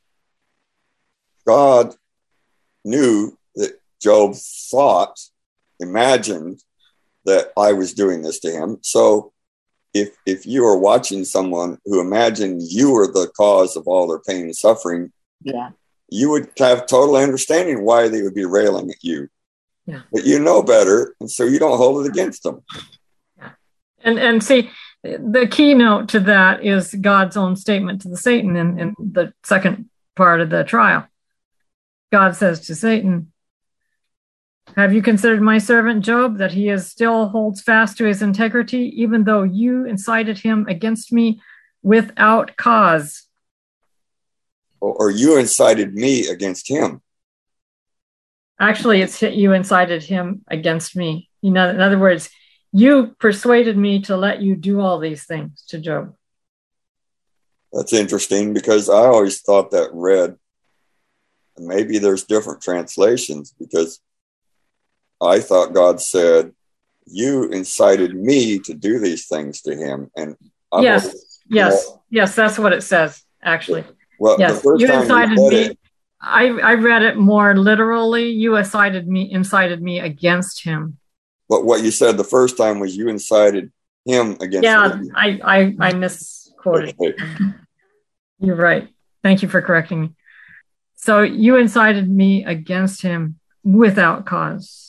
God knew that Job thought, imagined that I was doing this to him. So if if you are watching someone who imagined you were the cause of all their pain and suffering, yeah, you would have total understanding why they would be railing at you. Yeah. But you know better, and so you don't hold it against them. Yeah. And and see, the keynote to that is God's own statement to the Satan in, in the second part of the trial. God says to Satan, have you considered my servant Job, that he is still holds fast to his integrity, even though you incited him against me without cause? Or, or you incited me against him? Actually, it's you incited him against me. You know, in other words, you persuaded me to let you do all these things to Job. That's interesting, because I always thought that read, maybe there's different translations, because I thought God said, you incited me to do these things to him. And I'm yes, always, yes, know, yes, that's what it says, actually. Well, yes, the first you time incited you me. it, I, I read it more literally. You incited me, incited me against him. But what you said the first time was you incited him against yeah, me. I, I, I misquoted. Okay. You're right. Thank you for correcting me. So you incited me against him without cause.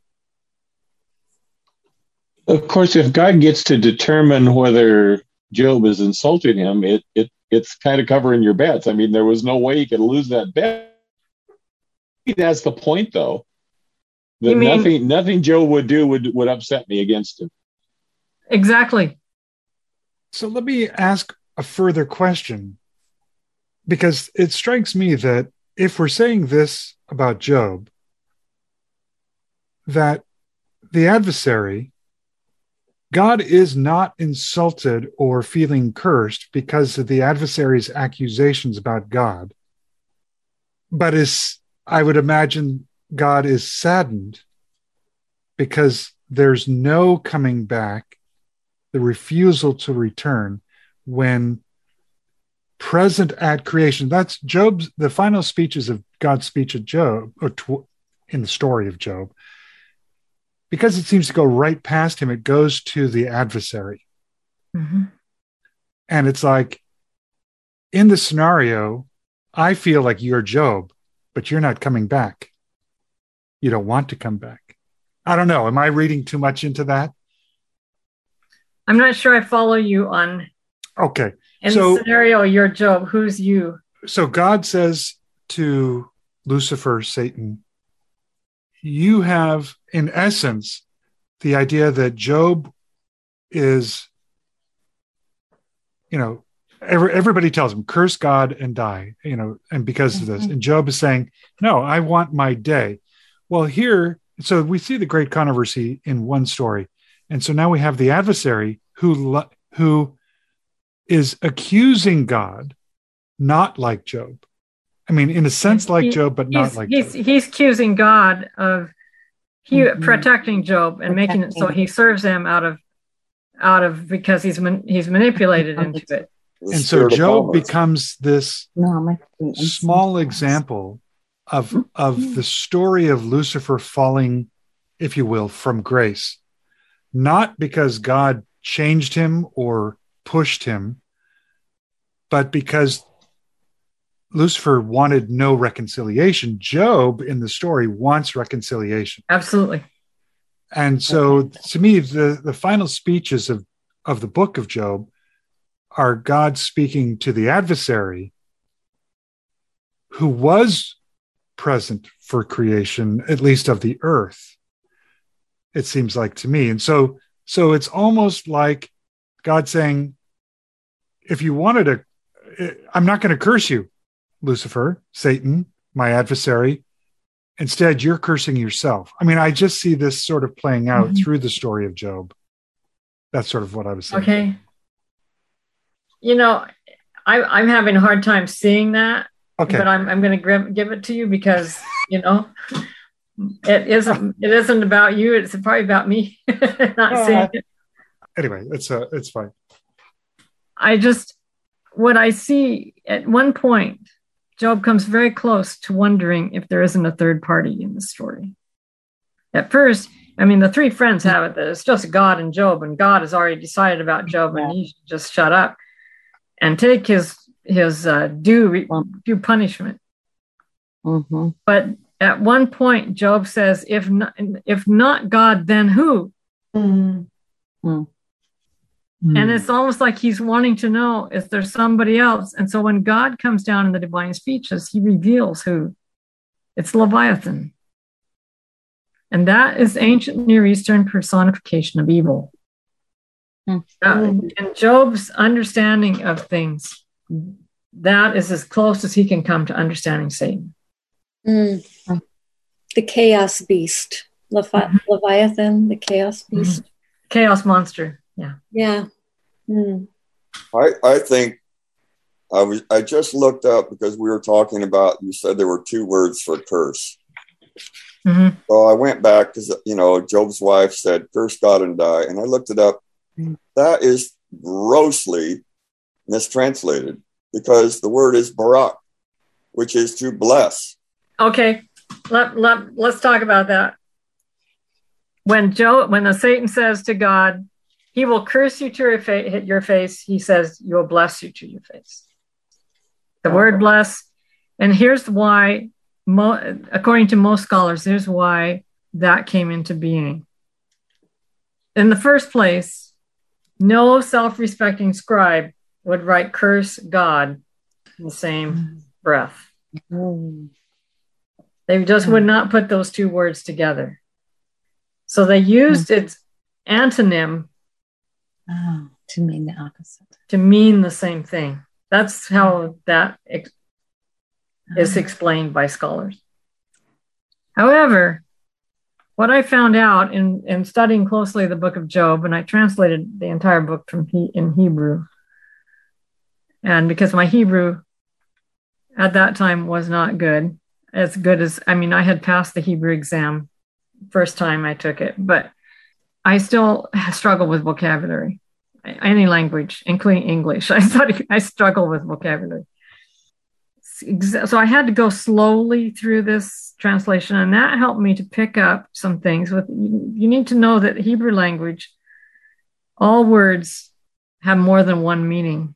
Of course, if God gets to determine whether Job is insulting him, it, it it's kind of covering your bets. I mean, there was no way he could lose that bet. That's the point, though. That mean, nothing nothing Job would do would, would upset me against him. Exactly. So let me ask a further question, because it strikes me that if we're saying this about Job, that the adversary, God is not insulted or feeling cursed because of the adversary's accusations about God, but is, I would imagine, God is saddened because there's no coming back, the refusal to return when present at creation. That's Job's, the final speeches of God's speech of Job, or tw- in the story of Job. Because it seems to go right past him, it goes to the adversary. Mm-hmm. And it's like, in the scenario, I feel like you're Job, but you're not coming back. You don't want to come back. I don't know. Am I reading too much into that? I'm not sure I follow you on. Okay. In so, the scenario, you're Job. Who's you? So God says to Lucifer, Satan, you have, in essence, the idea that Job is, you know, every, everybody tells him, curse God and die, you know, and because of this. And Job is saying, no, I want my day. Well, here, so we see the great controversy in one story. And so now we have the adversary who, who is accusing God, not like Job. I mean, in a sense like he, Job, but not he's, like he's, Job. He's accusing God of he, mm-hmm. protecting Job and protecting. making it so he serves him out of, out of because he's man, he's manipulated into it. And so Job becomes this no, small example of, of the story of Lucifer falling, if you will, from grace. Not because God changed him or pushed him, but because Lucifer wanted no reconciliation. Job in the story wants reconciliation. Absolutely. And so to me, the, the final speeches of, of the book of Job are God speaking to the adversary who was present for creation, at least of the earth, it seems like to me. And so, so it's almost like God saying, if you wanted to, I'm not going to curse you, Lucifer, Satan, my adversary. Instead, you're cursing yourself. I mean, I just see this sort of playing out mm-hmm. through the story of Job. That's sort of what I was saying. Okay. You know, I, I'm having a hard time seeing that, okay. but I'm I'm going to give it to you because, you know, it isn't it isn't about you. It's probably about me not uh, seeing it. Anyway, it's uh, it's fine. I just, what I see at one point, Job comes very close to wondering if there isn't a third party in the story. At first, I mean, the three friends have it that it's just God and Job, and God has already decided about Job, and he should just shut up and take his his uh, due due punishment. Mm-hmm. But at one point, Job says, "If not, if not God, then who?" Mm-hmm. Mm. And it's almost like he's wanting to know if there's somebody else. And so when God comes down in the divine speeches, he reveals who. It's Leviathan. And that is ancient Near Eastern personification of evil. Mm. Uh, and Job's understanding of things, that is as close as he can come to understanding Satan. Mm. The chaos beast. Levi- mm-hmm. Leviathan, the chaos beast. Mm-hmm. Chaos monster. Yeah. Yeah. Mm. I, I think I was I just looked up because we were talking about, you said there were two words for curse. Mm-hmm. So I went back because, you know, Job's wife said, curse God and die. And I looked it up. Mm-hmm. That is grossly mistranslated because the word is barak, which is to bless. Okay. Let, let, let's talk about that. When Job, when the Satan says to God, he will curse you to your, fa- hit your face, he says, you will bless you to your face. The word bless. And here's why, mo- according to most scholars, here's why that came into being. In the first place, no self-respecting scribe would write curse God in the same breath. They just would not put those two words together. So they used its antonym oh, to mean the opposite. To mean the same thing. That's how that ex- oh. is explained by scholars. However, what I found out in, in studying closely the book of Job, and I translated the entire book from he, in Hebrew, and because my Hebrew at that time was not good, as good as, I mean, I had passed the Hebrew exam first time I took it, but I still struggle with vocabulary, any language, including English. I thought I struggle with vocabulary. So I had to go slowly through this translation, and that helped me to pick up some things. With you need to know that Hebrew language, all words have more than one meaning.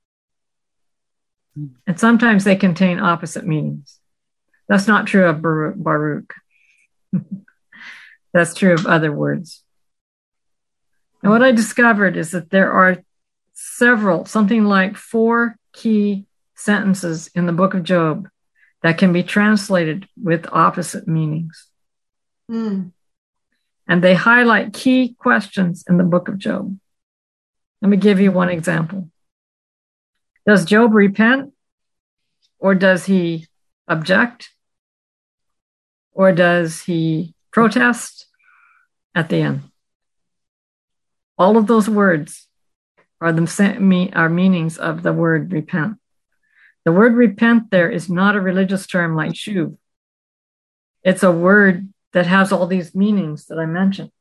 And sometimes they contain opposite meanings. That's not true of Baruch. That's true of other words. And what I discovered is that there are several, something like four key sentences in the book of Job that can be translated with opposite meanings. Mm. And they highlight key questions in the book of Job. Let me give you one example. Does Job repent? Or does he object? Or does he protest at the end? All of those words are the are meanings of the word repent. The word repent there is not a religious term like shuv. It's a word that has all these meanings that I mentioned.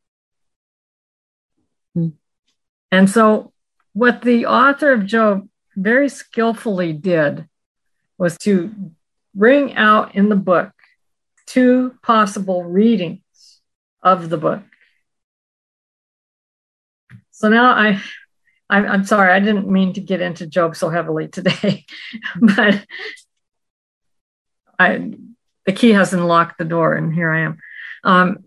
Hmm. And so what the author of Job very skillfully did was to bring out in the book two possible readings of the book. So now I, I I'm sorry, I didn't mean to get into Job so heavily today, but I the key has unlocked the door, and here I am. Um,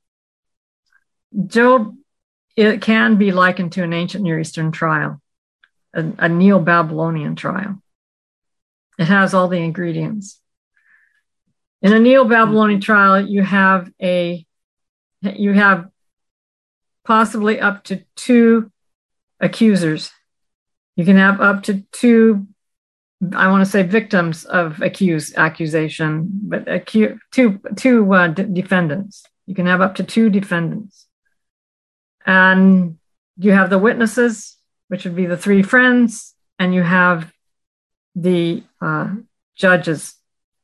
Job, it can be likened to an ancient Near Eastern trial, a, a Neo-Babylonian trial. It has all the ingredients. In a Neo-Babylonian trial, you have a you have possibly up to two accusers. You can have up to two, I want to say victims of accused accusation, but acu- two two uh, d- defendants. You can have up to two defendants, and you have the witnesses, which would be the three friends, and you have the uh, judges.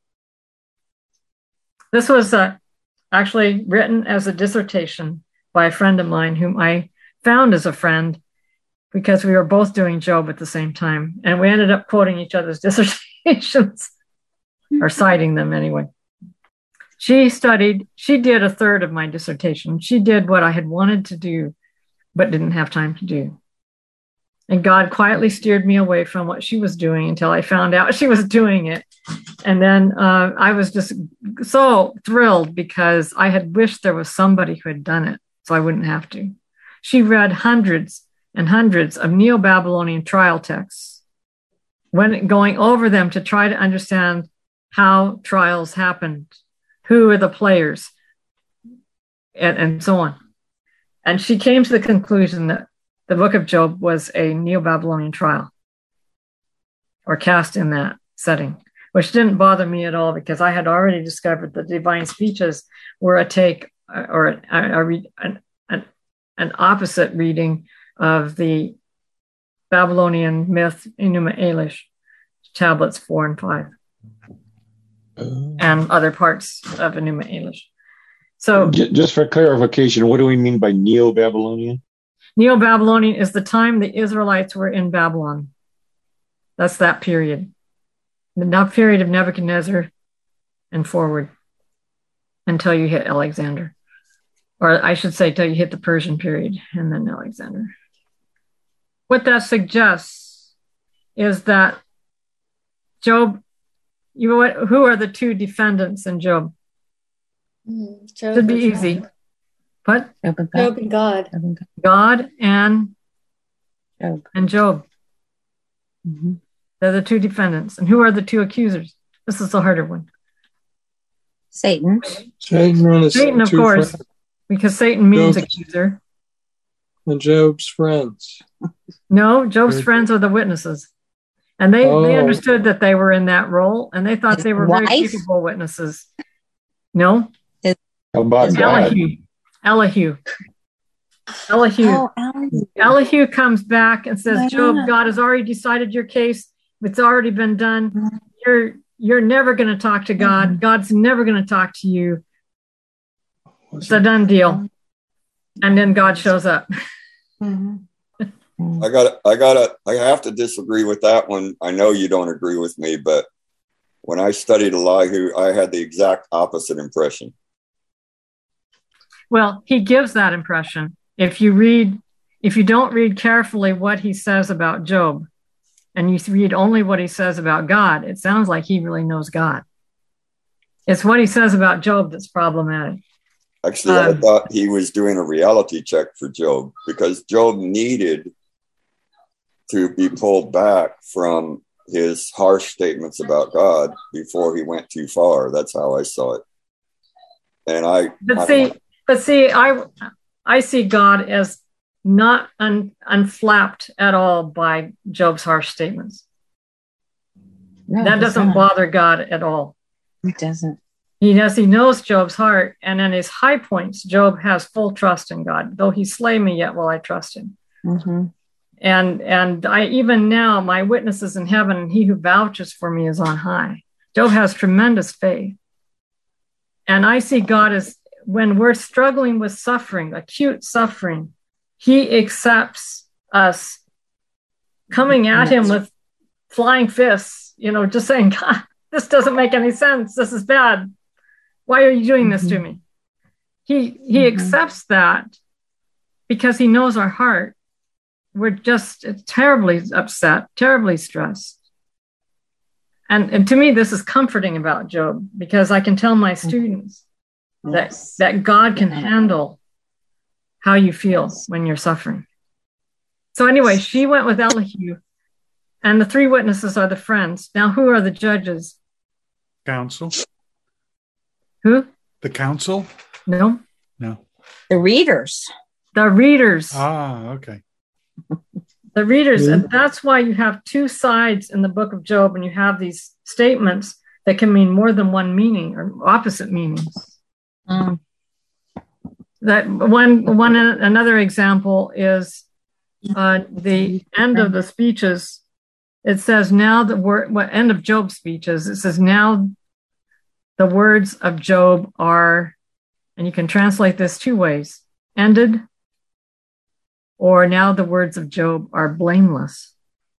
This was uh, actually written as a dissertation by a friend of mine whom I found as a friend because we were both doing Job at the same time. And we ended up quoting each other's dissertations, or citing them anyway. She studied, she did a third of my dissertation. She did what I had wanted to do, but didn't have time to do. And God quietly steered me away from what she was doing until I found out she was doing it. And then uh, I was just so thrilled because I had wished there was somebody who had done it so I wouldn't have to. She read hundreds and hundreds of Neo-Babylonian trial texts, when going over them to try to understand how trials happened, who are the players, and, and so on. And she came to the conclusion that the book of Job was a Neo-Babylonian trial, or cast in that setting, which didn't bother me at all because I had already discovered the divine speeches were a take or a, a, a, an, an, an opposite reading of the Babylonian myth Enuma Elish, tablets four and five, oh. and other parts of Enuma Elish. So, just for clarification, what do we mean by Neo-Babylonian? Neo-Babylonian is the time the Israelites were in Babylon. That's that period. That period of Nebuchadnezzar and forward until you hit Alexander. Or I should say, till you hit the Persian period and then Alexander. What that suggests is that Job, you who are the two defendants in Job? Mm, Job Should be easy. God. What? Job and God. Job and God. God and Job. And Job. Mm-hmm. They're the two defendants. And who are the two accusers? This is the harder one. Satan. Satan, Satan, of course, friends. Because Satan means Job's, accuser. And Job's friends. No, Job's Job's friends are the witnesses. And they, oh. they understood that they were in that role, and they thought His they were wife? very capable witnesses. No? How about God? Elihu. Elihu. Elihu. Oh, Elihu. Elihu comes back and says, Job, God has already decided your case. It's already been done. You're you're never going to talk to God. Mm-hmm. God's never going to talk to you. It's a done deal. And then God shows up. I got I got I have to disagree with that one. I know you don't agree with me, but when I studied Elihu, I had the exact opposite impression. Well, he gives that impression. If you read, if you don't read carefully what he says about Job, and you read only what he says about God, it sounds like he really knows God. It's what he says about Job that's problematic. Actually, um, I thought he was doing a reality check for Job because Job needed to be pulled back from his harsh statements about God before he went too far. That's how I saw it. And I, but I see, but see, I, I see God as not un, unflapped at all by Job's harsh statements. No, that doesn't not. bother God at all. It doesn't. He does. He knows Job's heart, and in his high points, Job has full trust in God. Though he slay me, yet will I trust him. Mm-hmm. And and I even now, my witness is in heaven, and he who vouches for me is on high. Job has tremendous faith, and I see God as when we're struggling with suffering, acute suffering, he accepts us coming at him with flying fists, you know, just saying, God, this doesn't make any sense. This is bad. Why are you doing this to me? He he mm-hmm. accepts that because he knows our heart. We're just terribly upset, terribly stressed. And, and to me, this is comforting about Job because I can tell my students yes. that, that God can handle how you feel when you're suffering. So anyway, she went with Elihu, and the three witnesses are the friends. Now, who are the judges? Council. Who? The council? No. No. The readers. The readers. Ah, okay. The readers. And that's why you have two sides in the book of Job, and you have these statements that can mean more than one meaning or opposite meanings. Mm. That one, one, another example is uh, the end of the speeches. It says now the word, what end of Job's speeches, it says now the words of Job are, and you can translate this two ways, ended, or now the words of Job are blameless.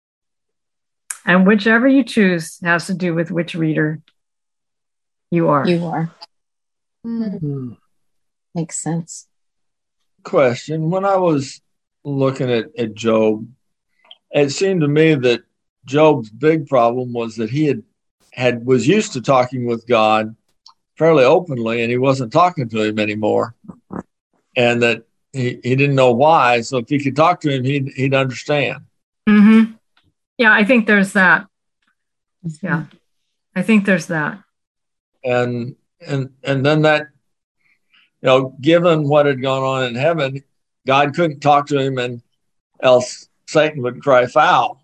And whichever you choose has to do with which reader you are. You are. Mm-hmm. Makes sense. Question. When I was looking at, at Job, it seemed to me that Job's big problem was that he had, had was used to talking with God fairly openly, and he wasn't talking to him anymore. And that he, he didn't know why. So if he could talk to him, he'd, he'd understand. Mm-hmm. Yeah, I think there's that. Yeah, I think there's that. And and and then that, you know, given what had gone on in heaven, God couldn't talk to him, and else Satan would cry foul.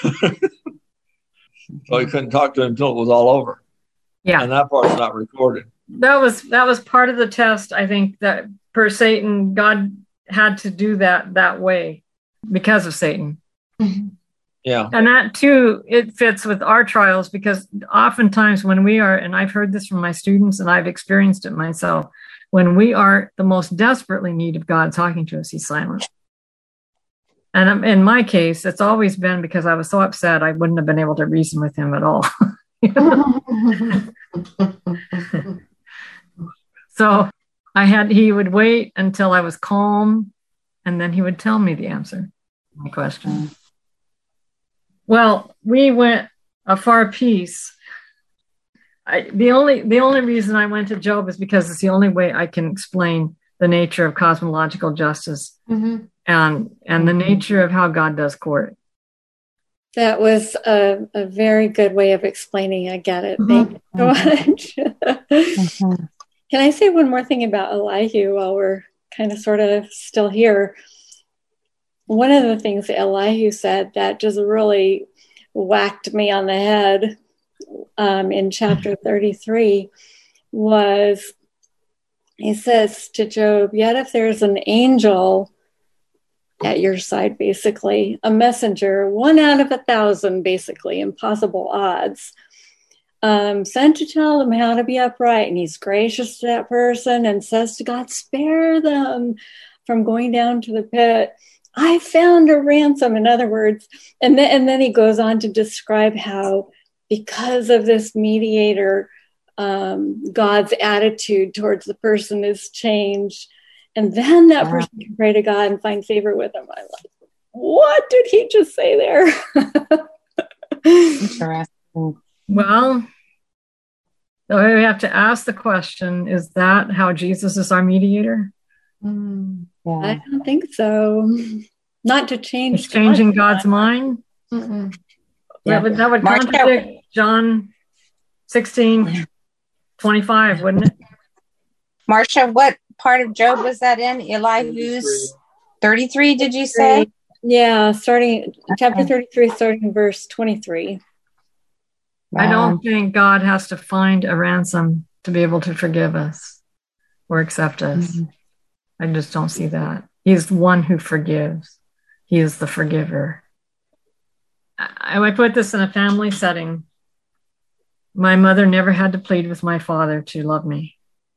So he couldn't talk to him until it was all over. Yeah, and that part's not recorded. That was that was part of the test. I think that per Satan, God had to do that that way because of Satan. Mm-hmm. Yeah, and that too, it fits with our trials, because oftentimes when we are, and I've heard this from my students and I've experienced it myself, when we are the most desperately in need of God talking to us, he's silent. And in my case, it's always been because I was so upset I wouldn't have been able to reason with him at all. So I had, he would wait until I was calm, and then he would tell me the answer to my question. Well, we went a far piece. I, the only the only reason I went to Job is because it's the only way I can explain the nature of cosmological justice, mm-hmm. and and the nature of how God does court. That was a, a very good way of explaining. I get it. Thank mm-hmm. you so much. Mm-hmm. Can I say one more thing about Elihu while we're kind of sort of still here? One of the things that Elihu said that just really whacked me on the head um, in chapter thirty-three was, he says to Job, yet if there's an angel at your side, basically, a messenger, one out of a thousand, basically, impossible odds, um, sent to tell him how to be upright, and he's gracious to that person and says to God, spare them from going down to the pit. I found a ransom, in other words. And then, and then he goes on to describe how, because of this mediator, um, God's attitude towards the person is changed. And then that person can pray to God and find favor with him. I'm like, what did he just say there? Interesting. Well, so we have to ask the question, is that how Jesus is our mediator? Mm, yeah. I don't think so. Not to change. It's changing God's mind. Mm-mm. Yeah. That would, that would contradict John sixteen twenty-five, wouldn't it? Marcia, what part of Job was that in? Elihu's thirty-three, did you say? Yeah, starting chapter thirty-three, starting verse twenty-three. I don't think God has to find a ransom to be able to forgive us or accept us. Mm-hmm. I just don't see that. He's the one who forgives. He is the forgiver. I, I put this in a family setting. My mother never had to plead with my father to love me.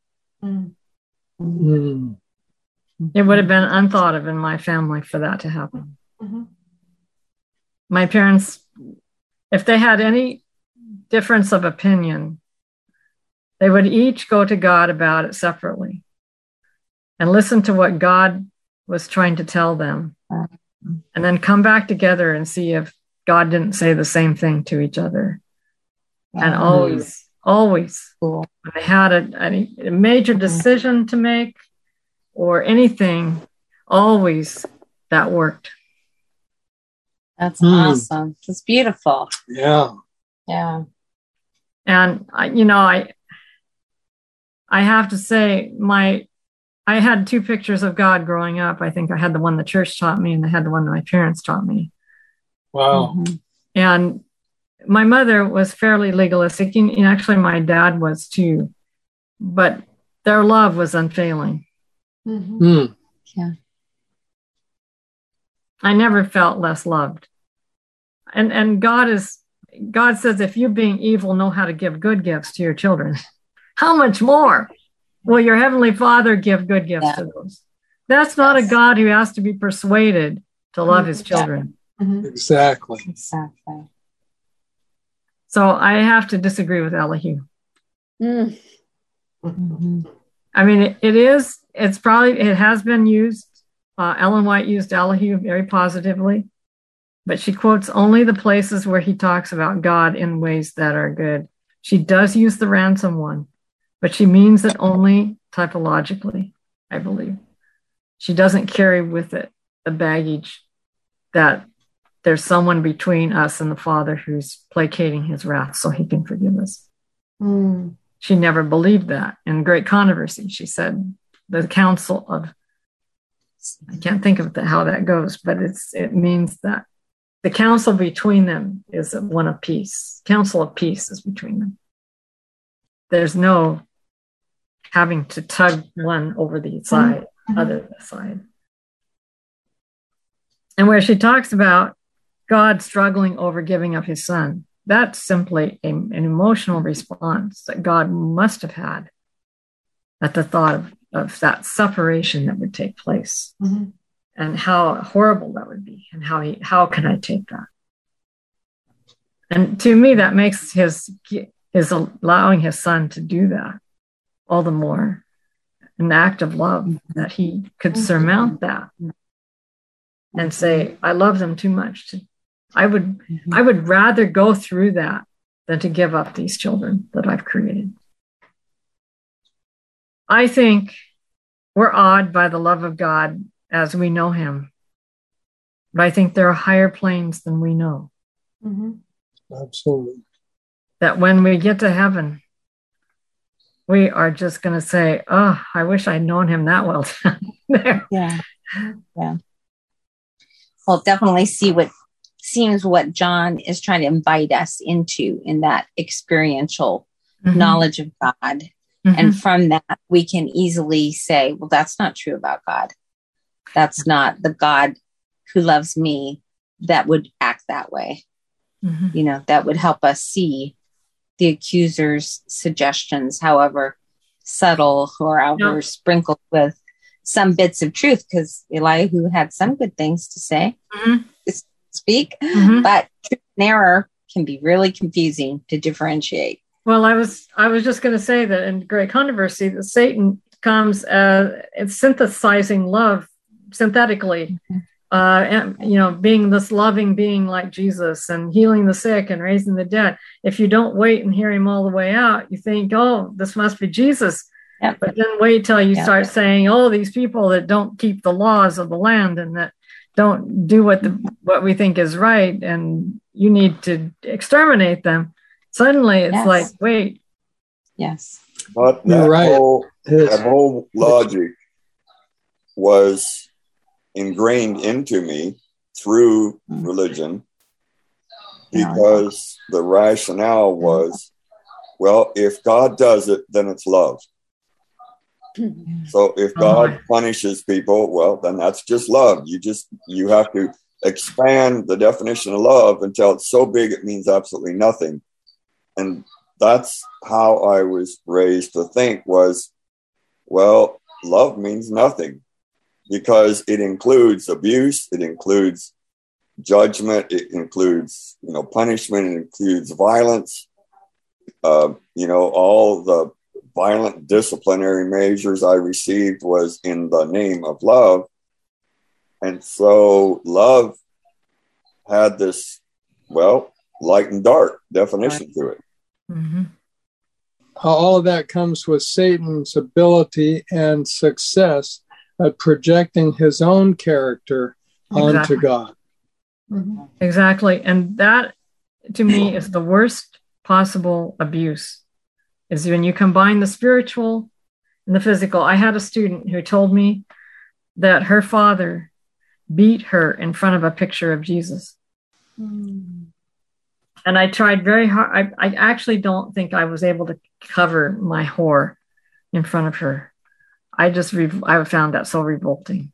Mm-hmm. It would have been unthought of in my family for that to happen. Mm-hmm. My parents, if they had any difference of opinion, they would each go to God about it separately and listen to what God was trying to tell them, and then come back together and see if God didn't say the same thing to each other. And always, always, when they had a, a major decision to make or anything, always that worked. That's mm. awesome. It's beautiful. Yeah. Yeah. And I, you know, I, I have to say, my, I had two pictures of God growing up. I think I had the one the church taught me, and I had the one that my parents taught me. Wow. Mm-hmm. And my mother was fairly legalistic, and actually my dad was too, but their love was unfailing. Mm-hmm. Mm. Yeah. I never felt less loved. And and God is, God says, if you being evil know how to give good gifts to your children, how much more will your heavenly Father give good gifts yeah. to those? That's not yes. a God who has to be persuaded to love mm-hmm. his children. Mm-hmm. Exactly. Exactly. So I have to disagree with Elihu. Mm. Mm-hmm. I mean, it, it is, it's probably, it has been used. Uh, Ellen White used Elihu very positively, but she quotes only the places where he talks about God in ways that are good. She does use the ransom one, but she means it only typologically, I believe. she doesn't carry with it the baggage that there's someone between us and the Father who's placating his wrath so he can forgive us. Mm. She never believed that. In Great Controversy, she said the council of, I can't think of the, how that goes, but it's it means that the council between them is one of peace. Council of peace is between them. There's no having to tug one over the side, mm-hmm. other side. And where she talks about God struggling over giving up his son, that's simply a, an emotional response that God must have had at the thought of, of that separation that would take place, mm-hmm. and how horrible that would be, and how he, how can I take that? And to me, that makes his is allowing his son to do that all the more an act of love, that he could surmount that and say, I love them too much to I would mm-hmm. I would rather go through that than to give up these children that I've created. I think we're awed by the love of God as we know him. But I think there are higher planes than we know. Mm-hmm. Absolutely. That when we get to heaven, we are just going to say, oh, I wish I'd known him that well. there. Yeah. Yeah. Well, definitely see what seems what John is trying to invite us into in that experiential mm-hmm. knowledge of God. Mm-hmm. And from that, we can easily say, well, that's not true about God. That's not the God who loves me that would act that way. Mm-hmm. You know, that would help us see the accuser's suggestions, however subtle or however yep. sprinkled with some bits of truth, because Elihu had some good things to say. Mm-hmm. Speak, mm-hmm. but truth and error can be really confusing to differentiate. Well, I was I was just going to say that in Great Controversy, that Satan comes uh, it's synthesizing love synthetically, mm-hmm. uh, and you know, being this loving being like Jesus and healing the sick and raising the dead. If you don't wait and hear him all the way out, you think, oh, this must be Jesus. Yep. But then wait till you yep. start saying, oh, these people that don't keep the laws of the land and that don't do what the what we think is right, and you need to exterminate them. Suddenly it's yes. like, wait. Yes. But that, You're right. whole, that whole logic was ingrained into me through religion, because the rationale was, well, if God does it, then it's love. So if God punishes people, well, then that's just love. You just, you have to expand the definition of love until it's so big it means absolutely nothing. And that's how I was raised to think was, well, love means nothing, because it includes abuse, it includes judgment, it includes, you know, punishment, it includes violence, uh, you know, all the violent disciplinary measures I received was in the name of love. And so love had this, well, light and dark definition to it. Mm-hmm. All of that comes with Satan's ability and success at projecting his own character exactly. onto God. Mm-hmm. Exactly. And that, to me, is the worst possible abuse. Is when you combine the spiritual and the physical. I had a student who told me that her father beat her in front of a picture of Jesus. Mm. And I tried very hard. I, I actually don't think I was able to cover my horror in front of her. I just, re- I found that so revolting.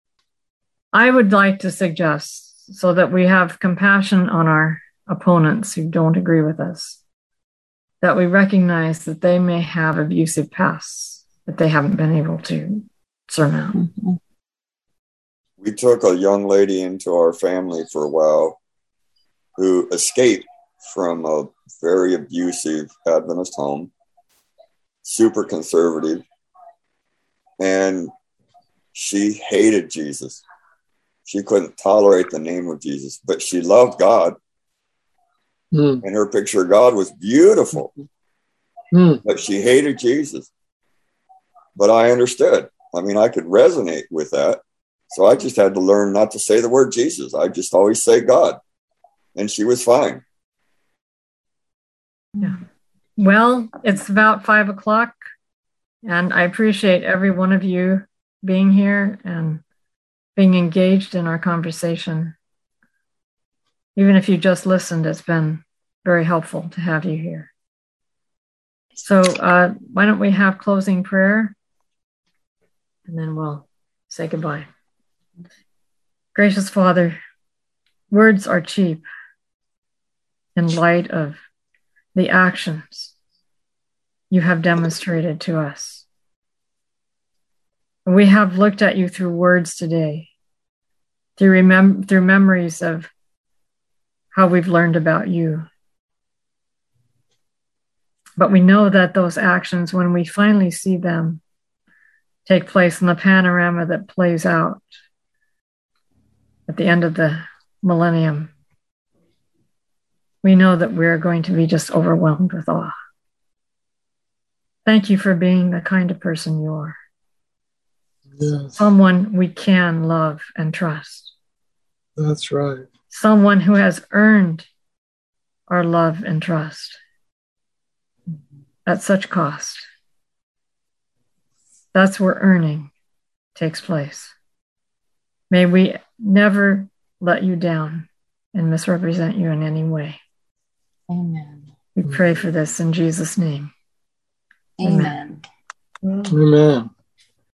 I would like to suggest, so that we have compassion on our opponents who don't agree with us, that we recognize that they may have abusive pasts that they haven't been able to surmount. Mm-hmm. We took a young lady into our family for a while who escaped from a very abusive Adventist home, super conservative, and she hated Jesus. She couldn't tolerate the name of Jesus, but she loved God. Mm. And her picture of God was beautiful, mm. but she hated Jesus. But I understood. I mean, I could resonate with that. So I just had to learn not to say the word Jesus. I just always say God. And she was fine. Yeah. Well, it's about five o'clock, and I appreciate every one of you being here and being engaged in our conversation. Even if you just listened, it's been very helpful to have you here. So uh, why don't we have closing prayer, and then we'll say goodbye. Gracious Father, words are cheap in light of the actions you have demonstrated to us. We have looked at you through words today, through, remem- through memories of how we've learned about you. But we know that those actions, when we finally see them take place in the panorama that plays out at the end of the millennium, we know that we're going to be just overwhelmed with awe. Thank you for being the kind of person you are. Yes. Someone we can love and trust. That's right. Someone who has earned our love and trust at such cost. That's where earning takes place. May we never let you down and misrepresent you in any way. Amen. We pray for this in Jesus' name. Amen. Amen. Amen.